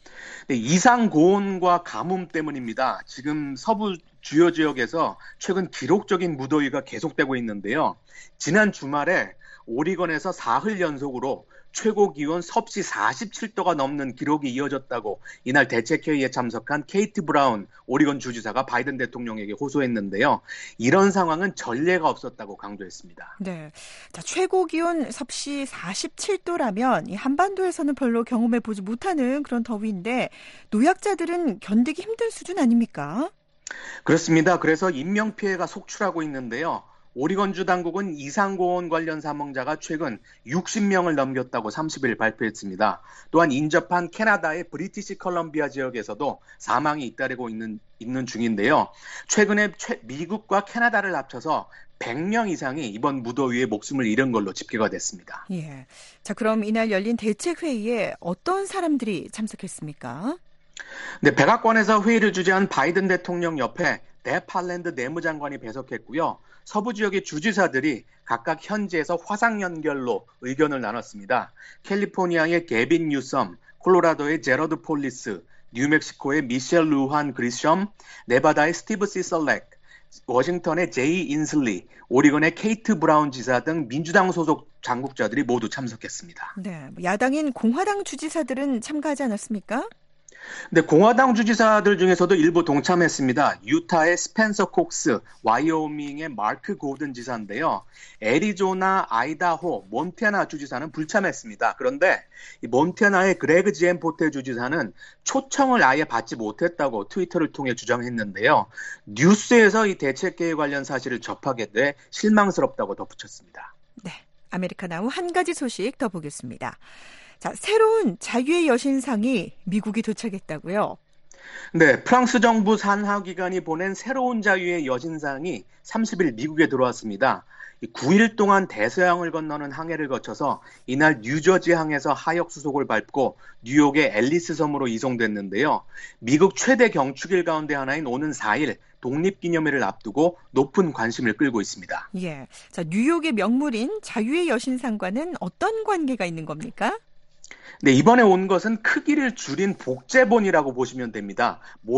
네, 이상 고온과 가뭄 때문입니다. 지금 서부 주요 지역에서 최근 기록적인 무더위가 계속되고 있는데요. 지난 주말에 오리건에서 사흘 연속으로 최고 기온 섭씨 47도가 넘는 기록이 이어졌다고 이날 대책회의에 참석한 케이트 브라운 오리건 주지사가 바이든 대통령에게 호소했는데요. 이런 상황은 전례가 없었다고 강조했습니다. 네, 자, 최고 기온 섭씨 47도라면 이 한반도에서는 별로 경험해 보지 못하는 그런 더위인데 노약자들은 견디기 힘든 수준 아닙니까? 그렇습니다. 그래서 인명피해가 속출하고 있는데요. 오리건주 당국은 이상고온 관련 사망자가 최근 60명을 넘겼다고 30일 발표했습니다. 또한 인접한 캐나다의 브리티시 컬럼비아 지역에서도 사망이 잇따르고 있는 중인데요. 최근에 미국과 캐나다를 합쳐서 100명 이상이 이번 무더위에 목숨을 잃은 걸로 집계가 됐습니다. 예. 자, 그럼 이날 열린 대책회의에 어떤 사람들이 참석했습니까? 네, 백악관에서 회의를 주재한 바이든 대통령 옆에 뎁 할랜드 내무장관이 배석했고요. 서부 지역의 주지사들이 각각 현지에서 화상 연결로 의견을 나눴습니다. 캘리포니아의 게빈 뉴섬, 콜로라도의 제러드 폴리스, 뉴멕시코의 미셸 루한 그리셴, 네바다의 스티브 시설렉, 워싱턴의 제이 인슬리, 오리건의 케이트 브라운 지사 등 민주당 소속 당국자들이 모두 참석했습니다. 네, 야당인 공화당 주지사들은 참가하지 않았습니까? 네, 공화당 주지사들 중에서도 일부 동참했습니다. 유타의 스펜서 콕스, 와이오밍의 마크 고든 지사인데요. 애리조나, 아이다호, 몬태나 주지사는 불참했습니다. 그런데 이 몬태나의 그레그 지엠포테 주지사는 초청을 아예 받지 못했다고 트위터를 통해 주장했는데요. 뉴스에서 이 대책회의 관련 사실을 접하게 돼 실망스럽다고 덧붙였습니다. 네, 아메리카나우 한 가지 소식 더 보겠습니다. 자, 새로운 자유의 여신상이 미국이 도착했다고요? 네, 프랑스 정부 산하기관이 보낸 새로운 자유의 여신상이 30일 미국에 들어왔습니다. 9일 동안 대서양을 건너는 항해를 거쳐서 이날 뉴저지 항에서 하역 수속을 밟고 뉴욕의 앨리스 섬으로 이송됐는데요. 미국 최대 경축일 가운데 하나인 오는 4일 독립기념일을 앞두고 높은 관심을 끌고 있습니다. 예, 자, 뉴욕의 명물인 자유의 여신상과는 어떤 관계가 있는 겁니까? 네, 이번에 온 것은 크기를 줄인 복제본이라고 보시면 됩니다.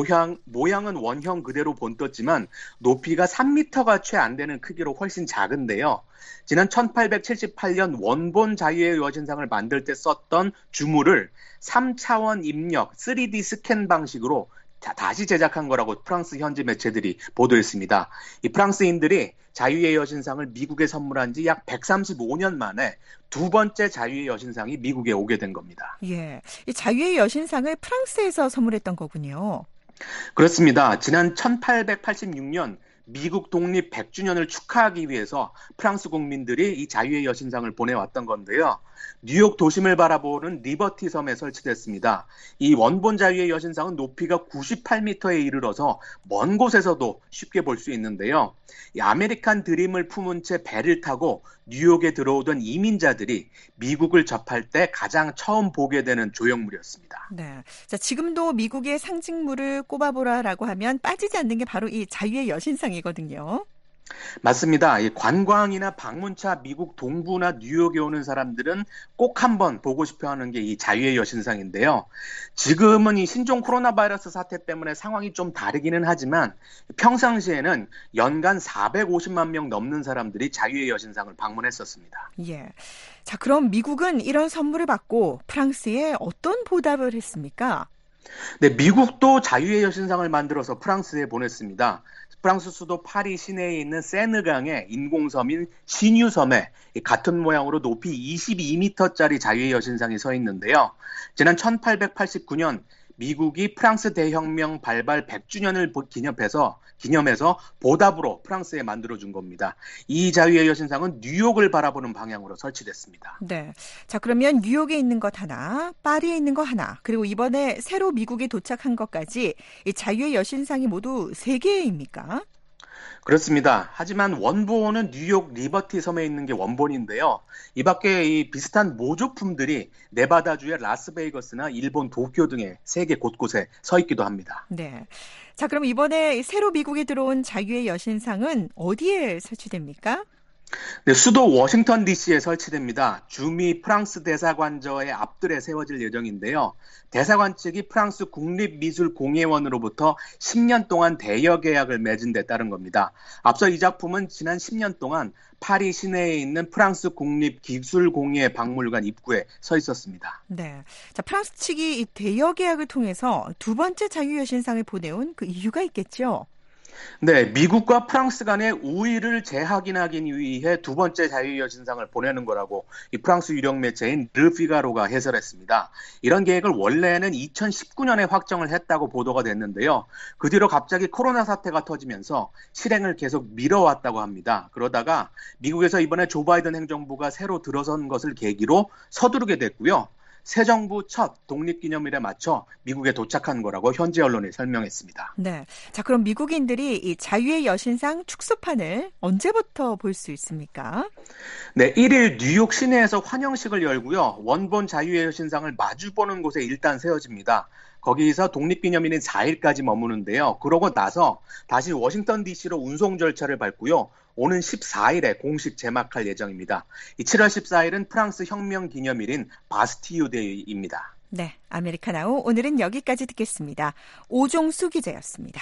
모양은 원형 그대로 본떴지만 높이가 3m가 채 안 되는 크기로 훨씬 작은데요. 지난 1878년 원본 자유의 여신상을 만들 때 썼던 주물을 3차원 입력 3D 스캔 방식으로 다시 제작한 거라고 프랑스 현지 매체들이 보도했습니다. 이 프랑스인들이 자유의 여신상을 미국에 선물한 지 약 135년 만에 두 번째 자유의 여신상이 미국에 오게 된 겁니다. 예, 이 자유의 여신상을 프랑스에서 선물했던 거군요. 그렇습니다. 지난 1886년 미국 독립 100주년을 축하하기 위해서 프랑스 국민들이 이 자유의 여신상을 보내왔던 건데요. 뉴욕 도심을 바라보는 리버티 섬에 설치됐습니다. 이 원본 자유의 여신상은 높이가 98m에 이르러서 먼 곳에서도 쉽게 볼 수 있는데요. 이 아메리칸 드림을 품은 채 배를 타고 뉴욕에 들어오던 이민자들이 미국을 접할 때 가장 처음 보게 되는 조형물이었습니다. 네. 자, 지금도 미국의 상징물을 꼽아보라라고 하면 빠지지 않는 게 바로 이 자유의 여신상이거든요. 맞습니다. 이 관광이나 방문차 미국 동부나 뉴욕에 오는 사람들은 꼭 한번 보고 싶어 하는 게 이 자유의 여신상인데요. 지금은 이 신종 코로나 바이러스 사태 때문에 상황이 좀 다르기는 하지만 평상시에는 연간 450만 명 넘는 사람들이 자유의 여신상을 방문했었습니다. 예. 자, 그럼 미국은 이런 선물을 받고 프랑스에 어떤 보답을 했습니까? 네, 미국도 자유의 여신상을 만들어서 프랑스에 보냈습니다. 프랑스 수도 파리 시내에 있는 세느강의 인공섬인 시뉴섬에 같은 모양으로 높이 22m짜리 자유의 여신상이 서 있는데요. 지난 1889년 미국이 프랑스 대혁명 발발 100주년을 기념해서 보답으로 프랑스에 만들어준 겁니다. 이 자유의 여신상은 뉴욕을 바라보는 방향으로 설치됐습니다. 네. 자, 그러면 뉴욕에 있는 것 하나, 파리에 있는 것 하나, 그리고 이번에 새로 미국에 도착한 것까지 이 자유의 여신상이 모두 3개입니까? 그렇습니다. 하지만 원본은 뉴욕 리버티 섬에 있는 게 원본인데요. 이 밖에 이 비슷한 모조품들이 네바다주의 라스베이거스나 일본 도쿄 등의 세계 곳곳에 서 있기도 합니다. 네. 자, 그럼 이번에 새로 미국에 들어온 자유의 여신상은 어디에 설치됩니까? 네, 수도 워싱턴 DC에 설치됩니다. 주미 프랑스 대사관저의 앞뜰에 세워질 예정인데요. 대사관 측이 프랑스 국립미술공예원으로부터 10년 동안 대여 계약을 맺은 데 따른 겁니다. 앞서 이 작품은 지난 10년 동안 파리 시내에 있는 프랑스 국립기술공예박물관 입구에 서 있었습니다. 네. 자, 프랑스 측이 이 대여 계약을 통해서 두 번째 자유여신상을 보내온 그 이유가 있겠죠? 네, 미국과 프랑스 간의 우위를 재확인하기 위해 두 번째 자유여신상을 보내는 거라고 이 프랑스 유력 매체인 르피가로가 해설했습니다. 이런 계획을 원래는 2019년에 확정을 했다고 보도가 됐는데요. 그 뒤로 갑자기 코로나 사태가 터지면서 실행을 계속 미뤄왔다고 합니다. 그러다가 미국에서 이번에 조 바이든 행정부가 새로 들어선 것을 계기로 서두르게 됐고요. 새 정부 첫 독립기념일에 맞춰 미국에 도착한 거라고 현지 언론이 설명했습니다. 네. 자, 그럼 미국인들이 이 자유의 여신상 축소판을 언제부터 볼 수 있습니까? 네, 1일 뉴욕 시내에서 환영식을 열고요. 원본 자유의 여신상을 마주보는 곳에 일단 세워집니다. 거기서 독립기념일인 4일까지 머무는데요. 그러고 나서 다시 워싱턴 DC로 운송 절차를 밟고요. 오는 14일에 공식 제막할 예정입니다. 7월 14일은 프랑스 혁명 기념일인 바스티유 데이입니다. 네, 아메리카나우 오늘은 여기까지 듣겠습니다. 오종수 기자였습니다.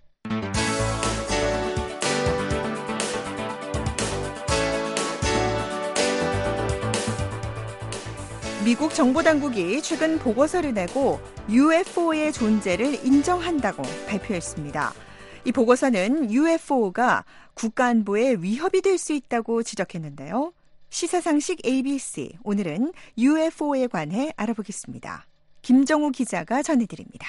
미국 정보당국이 최근 보고서를 내고 UFO의 존재를 인정한다고 발표했습니다. 이 보고서는 UFO가 국가안보에 위협이 될 수 있다고 지적했는데요. 시사상식 ABC, 오늘은 UFO에 관해 알아보겠습니다. 김정우 기자가 전해드립니다.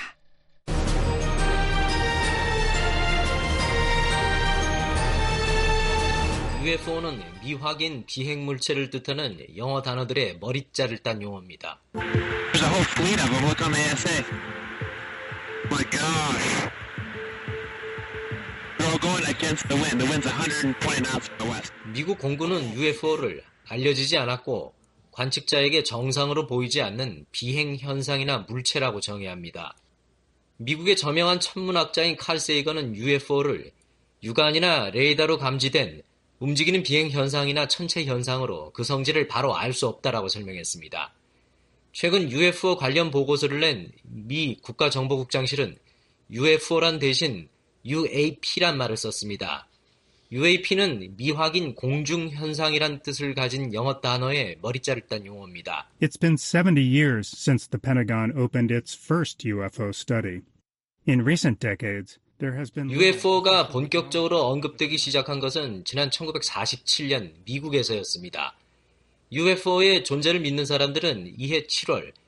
UFO는 미확인 비행 물체를 뜻하는 영어 단어들의 머리자를 딴 용어입니다. There's a whole fleet of them. Look on the SA. My gosh. They're all going against the wind. The wind's 120 knots from the west. 미국 공군은 UFO를 알려지지 않았고 관측자에게 정상으로 보이지 않는 비행 현상이나 물체라고 정의합니다. 미국의 저명한 천문학자인 칼 세이건은 UFO를 육안이나 레이더로 감지된 움직이는 비행 현상이나 천체 현상으로 그 성질을 바로 알 수 없다라고 설명했습니다. 최근 UFO 관련 보고서를 낸 미 국가정보국장실은 UFO란 대신 UAP란 말을 썼습니다. UAP는 미확인 공중 현상이란 뜻을 가진 영어 단어의 머리자를 딴 용어입니다. It's been 70 years since the Pentagon opened its first UFO study. In recent decades, UFO가 본격적으로 언급되기 시작한 것은 지난 1947년 미국에서였습니다. UFO의 존재를 믿는 사람들은 이해 7월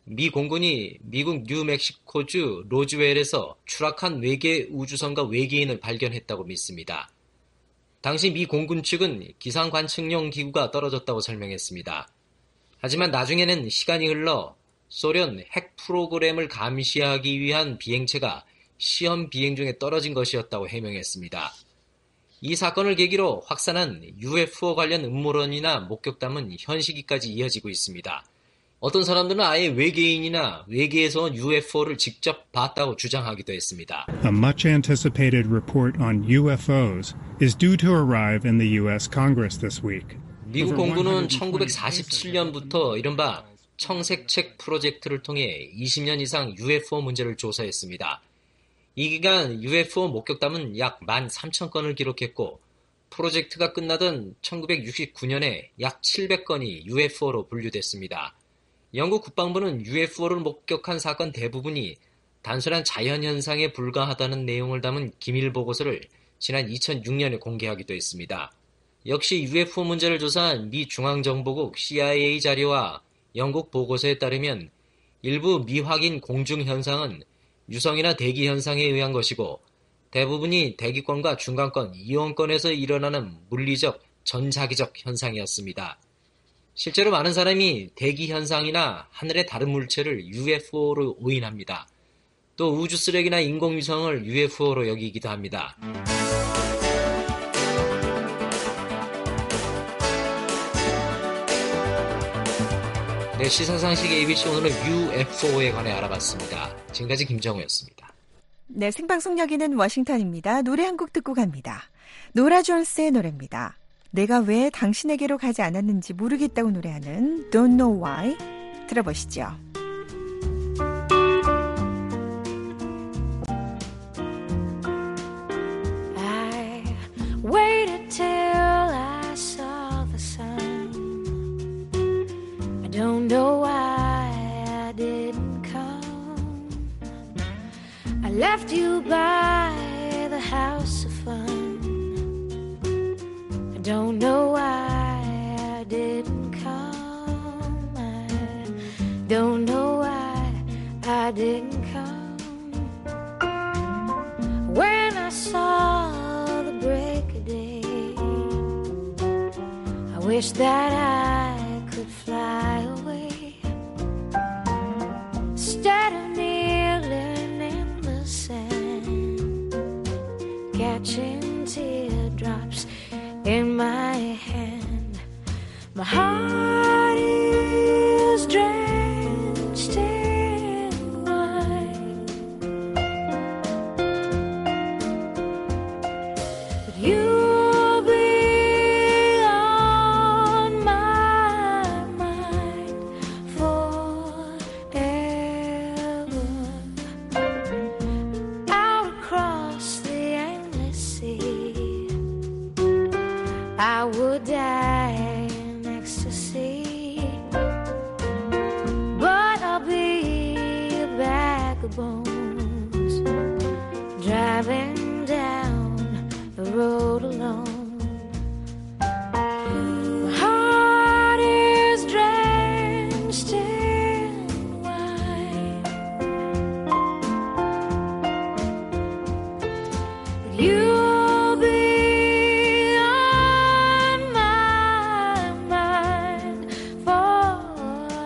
미 공군이 미국 뉴멕시코주 로즈웰에서 추락한 외계 우주선과 외계인을 발견했다고 믿습니다. 당시 미 공군 측은 기상 관측용 기구가 떨어졌다고 설명했습니다. 하지만 나중에는 시간이 흘러 소련 핵 프로그램을 감시하기 위한 비행체가 시험 비행 중에 떨어진 것이었다고 해명했습니다. 이 사건을 계기로 확산한 UFO 관련 음모론이나 목격담은 현 시기까지 이어지고 있습니다. 어떤 사람들은 아예 외계인이나 외계에서 온 UFO를 직접 봤다고 주장하기도 했습니다. A much anticipated report on UFOs is due to arrive in the U.S. Congress this week. 미국 공군은 1947년부터 이른바 청색책 프로젝트를 통해 20년 이상 UFO 문제를 조사했습니다. 이 기간 UFO 목격담은 약 13,000건을 기록했고 프로젝트가 끝나던 1969년에 약 700건이 UFO로 분류됐습니다. 영국 국방부는 UFO를 목격한 사건 대부분이 단순한 자연현상에 불과하다는 내용을 담은 기밀보고서를 지난 2006년에 공개하기도 했습니다. 역시 UFO 문제를 조사한 미 중앙정보국 CIA 자료와 영국 보고서에 따르면 일부 미확인 공중현상은 유성이나 대기현상에 의한 것이고 대부분이 대기권과 중간권, 이온권에서 일어나는 물리적, 전자기적 현상이었습니다. 실제로 많은 사람이 대기현상이나 하늘의 다른 물체를 UFO로 오인합니다. 또 우주 쓰레기나 인공위성을 UFO로 여기기도 합니다. 네, 시사상식 ABC 오늘은 UFO에 관해 알아봤습니다. 지금까지 김정우였습니다. 네, 생방송 여기는 워싱턴입니다. 노래 한 곡 듣고 갑니다. 노라 존스의 노래입니다. 내가 왜 당신에게로 가지 않았는지 모르겠다고 노래하는 Don't Know Why 들어보시죠. I waited till I saw the sun. I don't know why I didn't come. I left you by the house of fun. I don't know why I didn't come. I don't know why I didn't come. When I saw the break of day, I wish that I could fly away instead of kneeling in the sand, catching teardrops in my hand. My heart is drenched in wine, but you'll be on my mind forever. Out across the endless sea, I would die in ecstasy, but I'll be a bag of bones driving down the road alone. My heart is drenched in wine, but you'll be on my mind forever.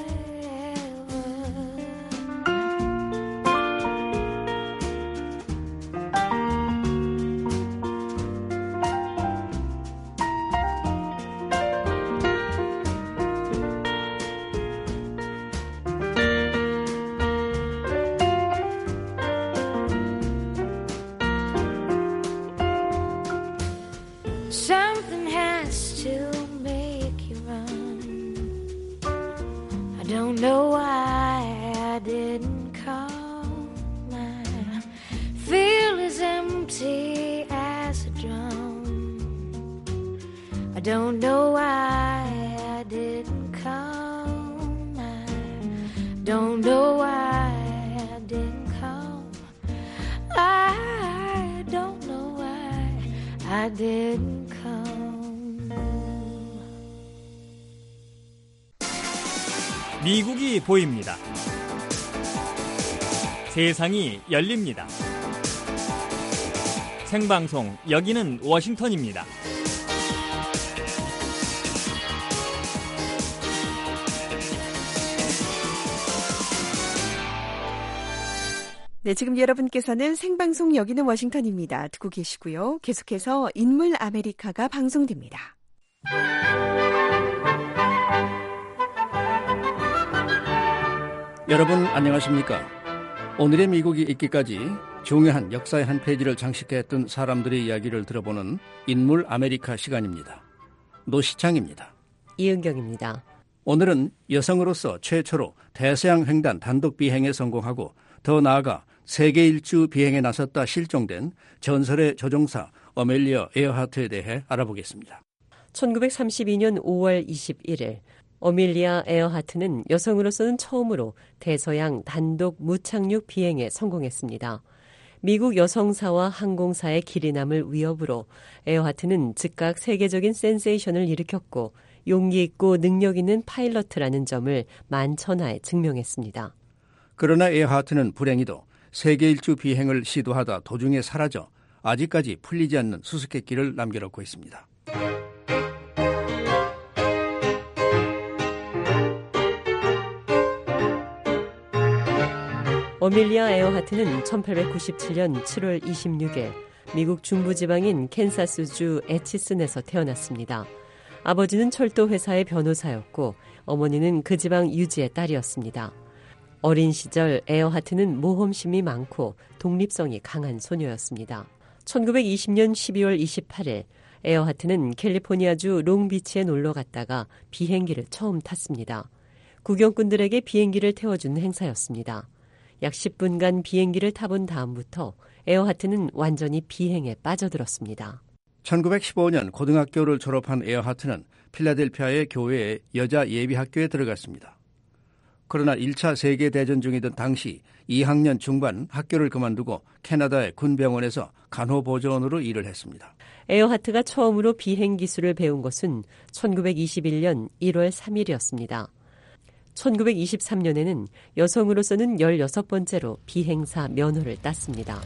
Something has to make you run. I don't know why I didn't come. I feel as empty as a drum. I don't know why I didn't come. I don't know why I didn't come. I don't know why I didn't come. 미국이 보입니다. 세상이 열립니다. 생방송, 여기는 워싱턴입니다. 네, 지금 여러분께서는 생방송 여기는 워싱턴입니다. 듣고 계시고요. 계속해서 인물 아메리카가 방송됩니다. 여러분 안녕하십니까? 오늘의 미국이 있기까지 중요한 역사의 한 페이지를 장식했던 사람들의 이야기를 들어보는 인물 아메리카 시간입니다. 노시창입니다. 이은경입니다. 오늘은 여성으로서 최초로 대서양 횡단 단독 비행에 성공하고 더 나아가 세계 일주 비행에 나섰다 실종된 전설의 조종사 어멜리아 에어하트에 대해 알아보겠습니다. 1932년 5월 21일 어밀리아 에어하트는 여성으로서는 처음으로 대서양 단독 무착륙 비행에 성공했습니다. 미국 여성사와 항공사의 길이 남을 위협으로 에어하트는 즉각 세계적인 센세이션을 일으켰고 용기 있고 능력 있는 파일럿이라는 점을 만천하에 증명했습니다. 그러나 에어하트는 불행히도 세계 일주 비행을 시도하다 도중에 사라져 아직까지 풀리지 않는 수수께끼를 남겨놓고 있습니다. 어밀리아 에어하트는 1897년 7월 26일 미국 중부지방인 캔사스주 에치슨에서 태어났습니다. 아버지는 철도회사의 변호사였고 어머니는 그 지방 유지의 딸이었습니다. 어린 시절 에어하트는 모험심이 많고 독립성이 강한 소녀였습니다. 1920년 12월 28일 에어하트는 캘리포니아주 롱비치에 놀러 갔다가 비행기를 처음 탔습니다. 구경꾼들에게 비행기를 태워준 행사였습니다. 약 10분간 비행기를 타본 다음부터 에어하트는 완전히 비행에 빠져들었습니다. 1915년 고등학교를 졸업한 에어하트는 필라델피아의 교회의 여자 예비학교에 들어갔습니다. 그러나 1차 세계대전 중이던 당시 2학년 중반 학교를 그만두고 캐나다의 군병원에서 간호보조원으로 일을 했습니다. 에어하트가 처음으로 비행 기술을 배운 것은 1921년 1월 3일이었습니다. 1923년에는 여성으로서는 16번째로 비행사 면허를 땄습니다.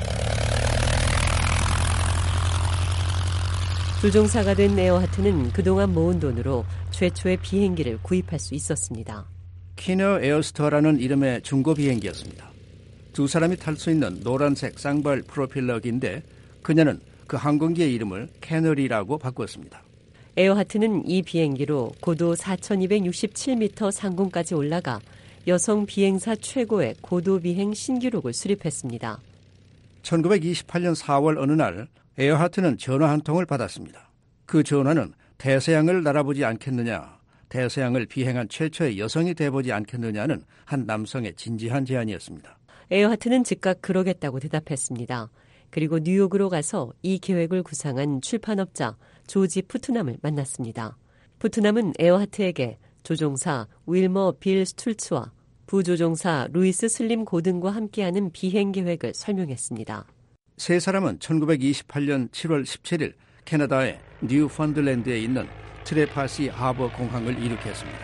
조종사가 된 에어하트는 그동안 모은 돈으로 최초의 비행기를 구입할 수 있었습니다. 키너 에어스터라는 이름의 중고 비행기였습니다. 두 사람이 탈 수 있는 노란색 쌍발 프로필러기인데 그녀는 그 항공기의 이름을 캐너리라고 바꾸었습니다. 에어하트는 이 비행기로 고도 4,267m 상공까지 올라가 여성 비행사 최고의 고도 비행 신기록을 수립했습니다. 1928년 4월 어느 날 에어하트는 전화 한 통을 받았습니다. 그 전화는 대서양을 날아보지 않겠느냐, 대서양을 비행한 최초의 여성이 돼보지 않겠느냐는 한 남성의 진지한 제안이었습니다. 에어하트는 즉각 그러겠다고 대답했습니다. 그리고 뉴욕으로 가서 이 계획을 구상한 출판업자 조지 푸트남을 만났습니다. 푸트남은 에어하트에게 조종사 윌머 빌 스툴츠와 부조종사 루이스 슬림 고든과 함께하는 비행 계획을 설명했습니다. 세 사람은 1928년 7월 17일 캐나다의 뉴펀들랜드에 있는 트레파시 하버 공항을 이륙했습니다.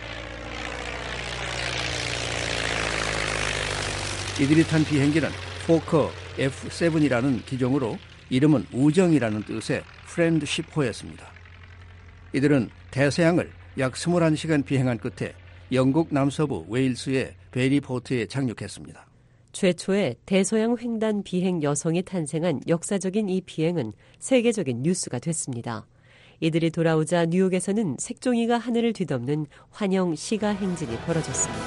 이들이 탄 비행기는 포커 F7이라는 기종으로 이름은 우정이라는 뜻의 프렌드쉽호였습니다. 이들은 대서양을 약 21시간 비행한 끝에 영국 남서부 웨일스의 베리포트에 착륙했습니다. 최초의 대서양 횡단 비행 여성이 탄생한 역사적인 이 비행은 세계적인 뉴스가 됐습니다. 이들이 돌아오자 뉴욕에서는 색종이가 하늘을 뒤덮는 환영 시가 행진이 벌어졌습니다.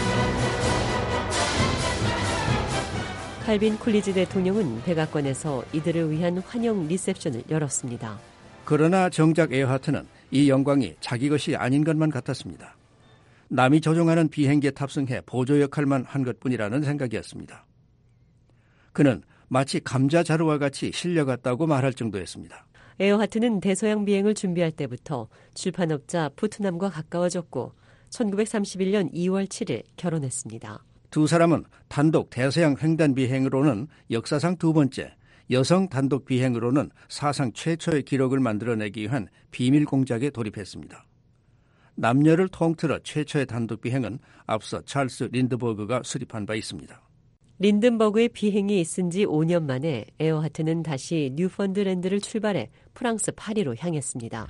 칼빈 쿨리지 대통령은 백악관에서 이들을 위한 환영 리셉션을 열었습니다. 그러나 정작 에어하트는 이 영광이 자기 것이 아닌 것만 같았습니다. 남이 조종하는 비행기에 탑승해 보조 역할만 한 것뿐이라는 생각이었습니다. 그는 마치 감자 자루와 같이 실려갔다고 말할 정도였습니다. 에어하트는 대서양 비행을 준비할 때부터 출판업자 푸트남과 가까워졌고 1931년 2월 7일 결혼했습니다. 두 사람은 단독 대서양 횡단 비행으로는 역사상 두 번째, 여성 단독 비행으로는 사상 최초의 기록을 만들어내기 위한 비밀 공작에 돌입했습니다. 남녀를 통틀어 최초의 단독 비행은 앞서 찰스 린드버그가 수립한 바 있습니다. 린든버그의 비행이 있은 지 5년 만에 에어하트는 다시 뉴펀드랜드를 출발해 프랑스 파리로 향했습니다.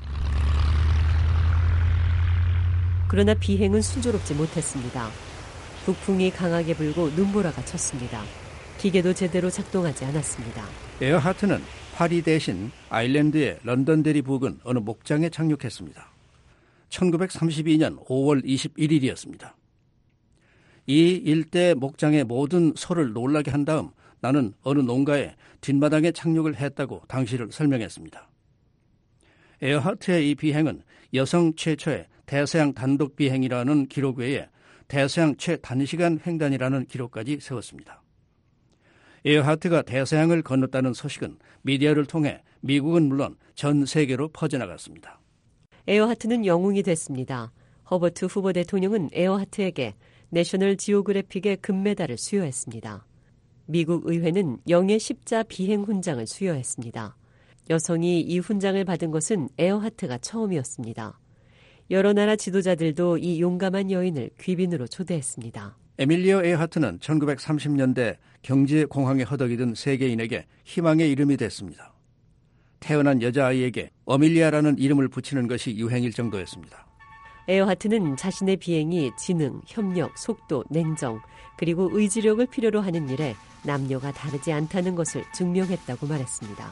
그러나 비행은 순조롭지 못했습니다. 북풍이 강하게 불고 눈보라가 쳤습니다. 기계도 제대로 작동하지 않았습니다. 에어하트는 파리 대신 아일랜드의 런던데리 부근 어느 목장에 착륙했습니다. 1932년 5월 21일이었습니다. 이 일대 목장의 모든 소를 놀라게 한 다음 나는 어느 농가에 뒷마당에 착륙을 했다고 당시를 설명했습니다. 에어하트의 이 비행은 여성 최초의 대서양 단독 비행이라는 기록 외에 대서양 최단시간 횡단이라는 기록까지 세웠습니다. 에어하트가 대서양을 건넜다는 소식은 미디어를 통해 미국은 물론 전 세계로 퍼져나갔습니다. 에어하트는 영웅이 됐습니다. 허버트 후보 대통령은 에어하트에게 내셔널 지오그래픽의 금메달을 수여했습니다. 미국 의회는 영예 십자 비행 훈장을 수여했습니다. 여성이 이 훈장을 받은 것은 에어하트가 처음이었습니다. 여러 나라 지도자들도 이 용감한 여인을 귀빈으로 초대했습니다. 에밀리오 에어하트는 1930년대 경제 공황에 허덕이던 세계인에게 희망의 이름이 됐습니다. 태어난 여자아이에게 어밀리아라는 이름을 붙이는 것이 유행일 정도였습니다. 에어하트는 자신의 비행이 지능, 협력, 속도, 냉정, 그리고 의지력을 필요로 하는 일에 남녀가 다르지 않다는 것을 증명했다고 말했습니다.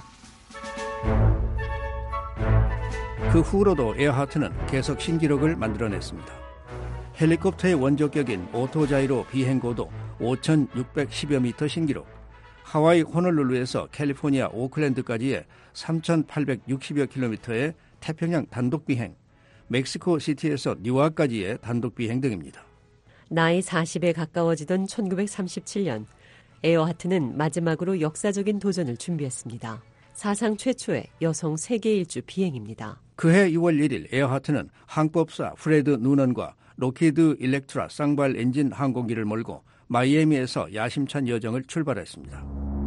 그 후로도 에어하트는 계속 신기록을 만들어냈습니다. 헬리콥터의 원조격인 오토자이로 비행고도 5,610여 미터 신기록, 하와이 호놀룰루에서 캘리포니아 오클랜드까지의 3,860여 킬로미터의 태평양 단독 비행, 멕시코 시티에서 뉴아까지의 단독 비행 등입니다. 나이 40에 가까워지던 1937년, 에어하트는 마지막으로 역사적인 도전을 준비했습니다. 사상 최초의 여성 세계 일주 비행입니다. 그해 6월 1일 에어하트는 항법사 프레드 누넌과 로키드 일렉트라 쌍발 엔진 항공기를 몰고 마이애미에서 야심찬 여정을 출발했습니다.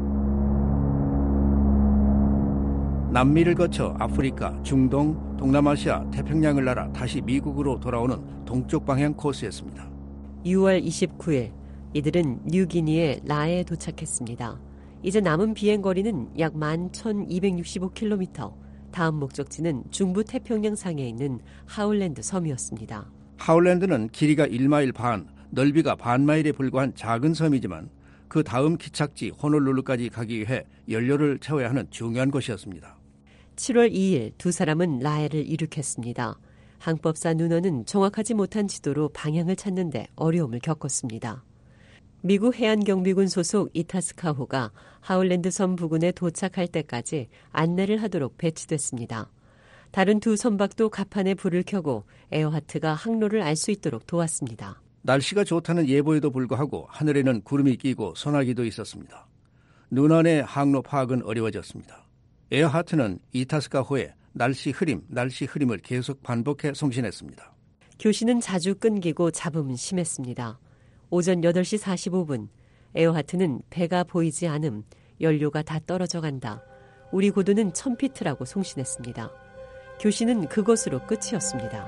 남미를 거쳐 아프리카, 중동, 동남아시아, 태평양을 날아 다시 미국으로 돌아오는 동쪽 방향 코스였습니다. 6월 29일 이들은 뉴기니의 라에 도착했습니다. 이제 남은 비행 거리는 약 11,265km, 다음 목적지는 중부 태평양 상에 있는 하울랜드 섬이었습니다. 하울랜드는 길이가 1마일 반, 넓이가 반마일에 불과한 작은 섬이지만 그 다음 기착지 호놀룰루까지 가기 위해 연료를 채워야 하는 중요한 곳이었습니다. 7월 2일 두 사람은 라에를 이륙했습니다. 항법사 누너는 정확하지 못한 지도로 방향을 찾는 데 어려움을 겪었습니다. 미국 해안경비군 소속 이타스카호가 하울랜드 섬 부근에 도착할 때까지 안내를 하도록 배치됐습니다. 다른 두 선박도 갑판에 불을 켜고 에어하트가 항로를 알 수 있도록 도왔습니다. 날씨가 좋다는 예보에도 불구하고 하늘에는 구름이 끼고 소나기도 있었습니다. 누넌의 항로 파악은 어려워졌습니다. 에어하트는 이타스카호에 날씨 흐림을 계속 반복해 송신했습니다. 교신은 자주 끊기고 잡음은 심했습니다. 오전 8시 45분 에어하트는 배가 보이지 않음, 연료가 다 떨어져 간다. 우리 고도는 1000피트라고 송신했습니다. 교신은 그것으로 끝이었습니다.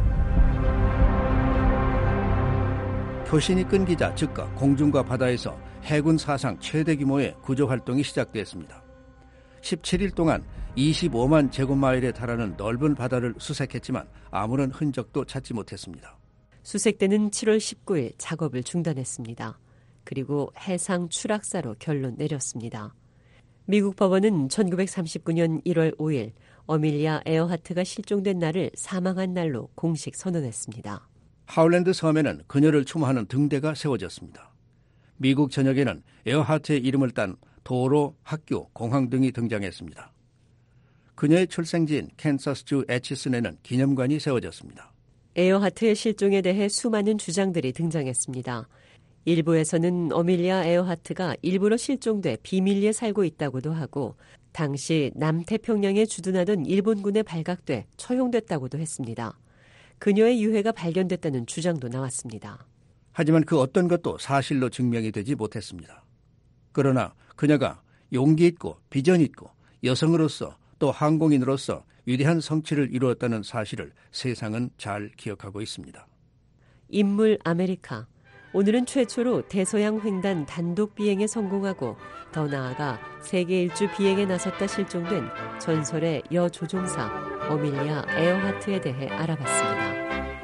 교신이 끊기자 즉각 공중과 바다에서 해군 사상 최대 규모의 구조 활동이 시작됐습니다. 17일 동안 25만 제곱마일에 달하는 넓은 바다를 수색했지만 아무런 흔적도 찾지 못했습니다. 수색대는 7월 19일 작업을 중단했습니다. 그리고 해상 추락사로 결론 내렸습니다. 미국 법원은 1939년 1월 5일 어밀리아 에어하트가 실종된 날을 사망한 날로 공식 선언했습니다. 하울랜드 섬에는 그녀를 추모하는 등대가 세워졌습니다. 미국 전역에는 에어하트의 이름을 딴 도로, 학교, 공항 등이 등장했습니다. 그녀의 출생지인 캔사스주 에치슨에는 기념관이 세워졌습니다. 에어하트의 실종에 대해 수많은 주장들이 등장했습니다. 일부에서는 어밀리아 에어하트가 일부러 실종돼 비밀리에 살고 있다고도 하고 당시 남태평양에 주둔하던 일본군에 발각돼 처형됐다고도 했습니다. 그녀의 유해가 발견됐다는 주장도 나왔습니다. 하지만 그 어떤 것도 사실로 증명이 되지 못했습니다. 그러나 그녀가 용기 있고 비전 있고 여성으로서 또 항공인으로서 위대한 성취를 이루었다는 사실을 세상은 잘 기억하고 있습니다. 인물 아메리카. 오늘은 최초로 대서양 횡단 단독 비행에 성공하고 더 나아가 세계 일주 비행에 나섰다 실종된 전설의 여조종사 어밀리아 에어하트에 대해 알아봤습니다.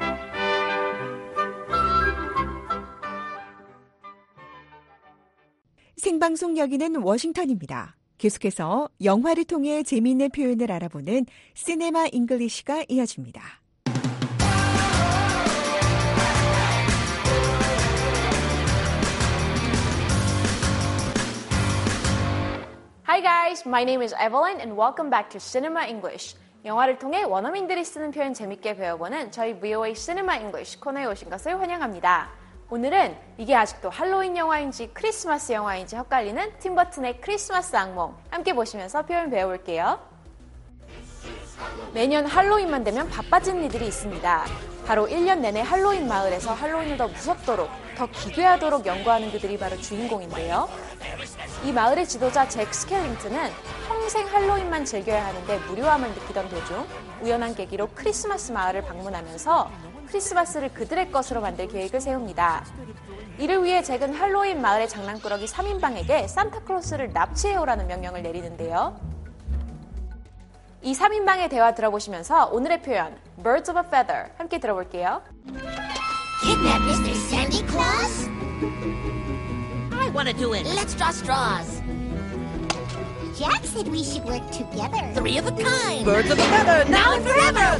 생방송 여기는 워싱턴입니다. 계속해서 영화를 통해 재미있는 표현을 알아보는 시네마 잉글리시가 이어집니다. Hi guys, my name is Evelyn and welcome back to Cinema English. 영화를 통해 원어민들이 쓰는 표현 재밌게 배워보는 저희 VOA Cinema English 코너에 오신 것을 환영합니다. 오늘은 이게 아직도 할로윈 영화인지 크리스마스 영화인지 헷갈리는 팀 버튼의 크리스마스 악몽 함께 보시면서 표현 배워볼게요. 매년 할로윈만 되면 바빠진 이들이 있습니다. 바로 1년 내내 할로윈 마을에서 할로윈을 더 무섭도록, 더 기괴하도록 연구하는 그들이 바로 주인공인데요. 이 마을의 지도자 잭 스켈링턴은 평생 할로윈만 즐겨야 하는데 무료함을 느끼던 도중 우연한 계기로 크리스마스 마을을 방문하면서 크리스마스를 그들의 것으로 만들 계획을 세웁니다. 이를 위해 잭은 할로윈 마을의 장난꾸러기 3인방에게 산타클로스를 납치해오라는 명령을 내리는데요. 이 3인방의 대화 들어보시면서 오늘의 표현 Birds of a Feather 함께 들어볼게요. Kidnap Mr. Santa Claus? I want to do it. Let's draw straws. Jack said we should work together. 3 of a kind. Birds of a feather, now and forever.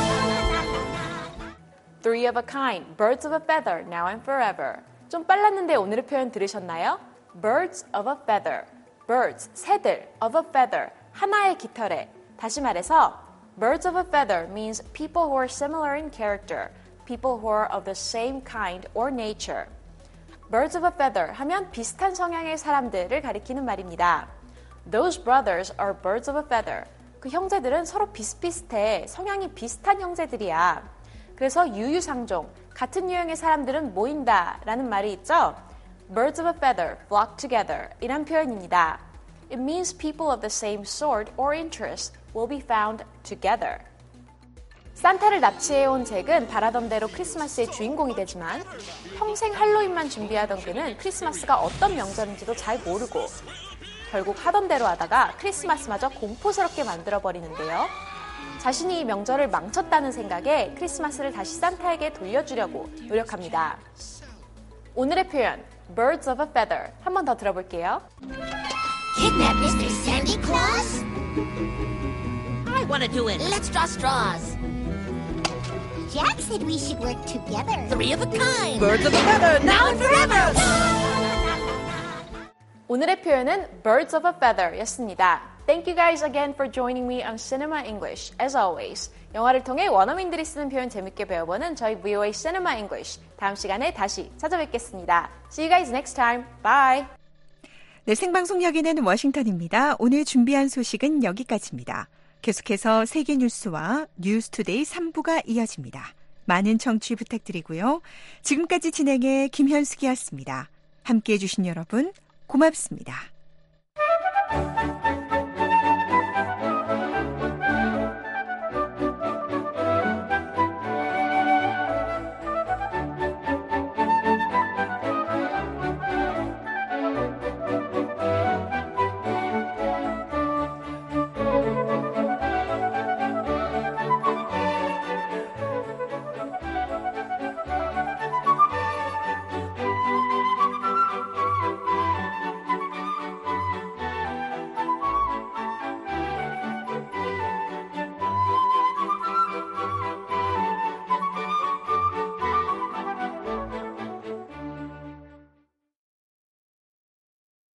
3 of a kind, birds of a feather, now and forever. 좀 빨랐는데 오늘의 표현 들으셨나요? Birds of a feather. Birds, 새들, of a feather, 하나의 깃털에. 다시 말해서 birds of a feather means people who are similar in character, people who are of the same kind or nature. Birds of a feather 하면 비슷한 성향의 사람들을 가리키는 말입니다. Those brothers are birds of a feather. 그 형제들은 서로 비슷비슷해, 성향이 비슷한 형제들이야. 그래서 유유상종, 같은 유형의 사람들은 모인다 라는 말이 있죠. Birds of a feather flock together 이란 표현입니다. It means people of the same sort or interest will be found together. 산타를 납치해온 잭은 바라던 대로 크리스마스의 주인공이 되지만 평생 할로윈만 준비하던 그는 크리스마스가 어떤 명절인지도 잘 모르고 결국 하던 대로 하다가 크리스마스마저 공포스럽게 만들어버리는데요. 자신이 이 명절을 망쳤다는 생각에 크리스마스를 다시 산타에게 돌려주려고 노력합니다. 오늘의 표현 Birds of a Feather 한 번 더 들어볼게요. Kidnap Mr. Santa Claus? I want to do it. Let's draw straws. Jack said we should work together. 3 of a kind. Birds of a feather, now and forever. 오늘의 표현은 Birds of a Feather 였습니다. Thank you guys again for joining me on Cinema English. As always, 영화를 통해 원어민들이 쓰는 표현 재밌게 배워보는 저희 VOA Cinema English. 다음 시간에 다시 찾아뵙겠습니다. See you guys next time. Bye. 네, 생방송 여기는 워싱턴입니다. 오늘 준비한 소식은 여기까지입니다. 계속해서 세계 뉴스와 뉴스투데이 3부가 이어집니다. 많은 청취 부탁드리고요. 지금까지 진행의 김현숙이었습니다. 함께해 주신 여러분 고맙습니다.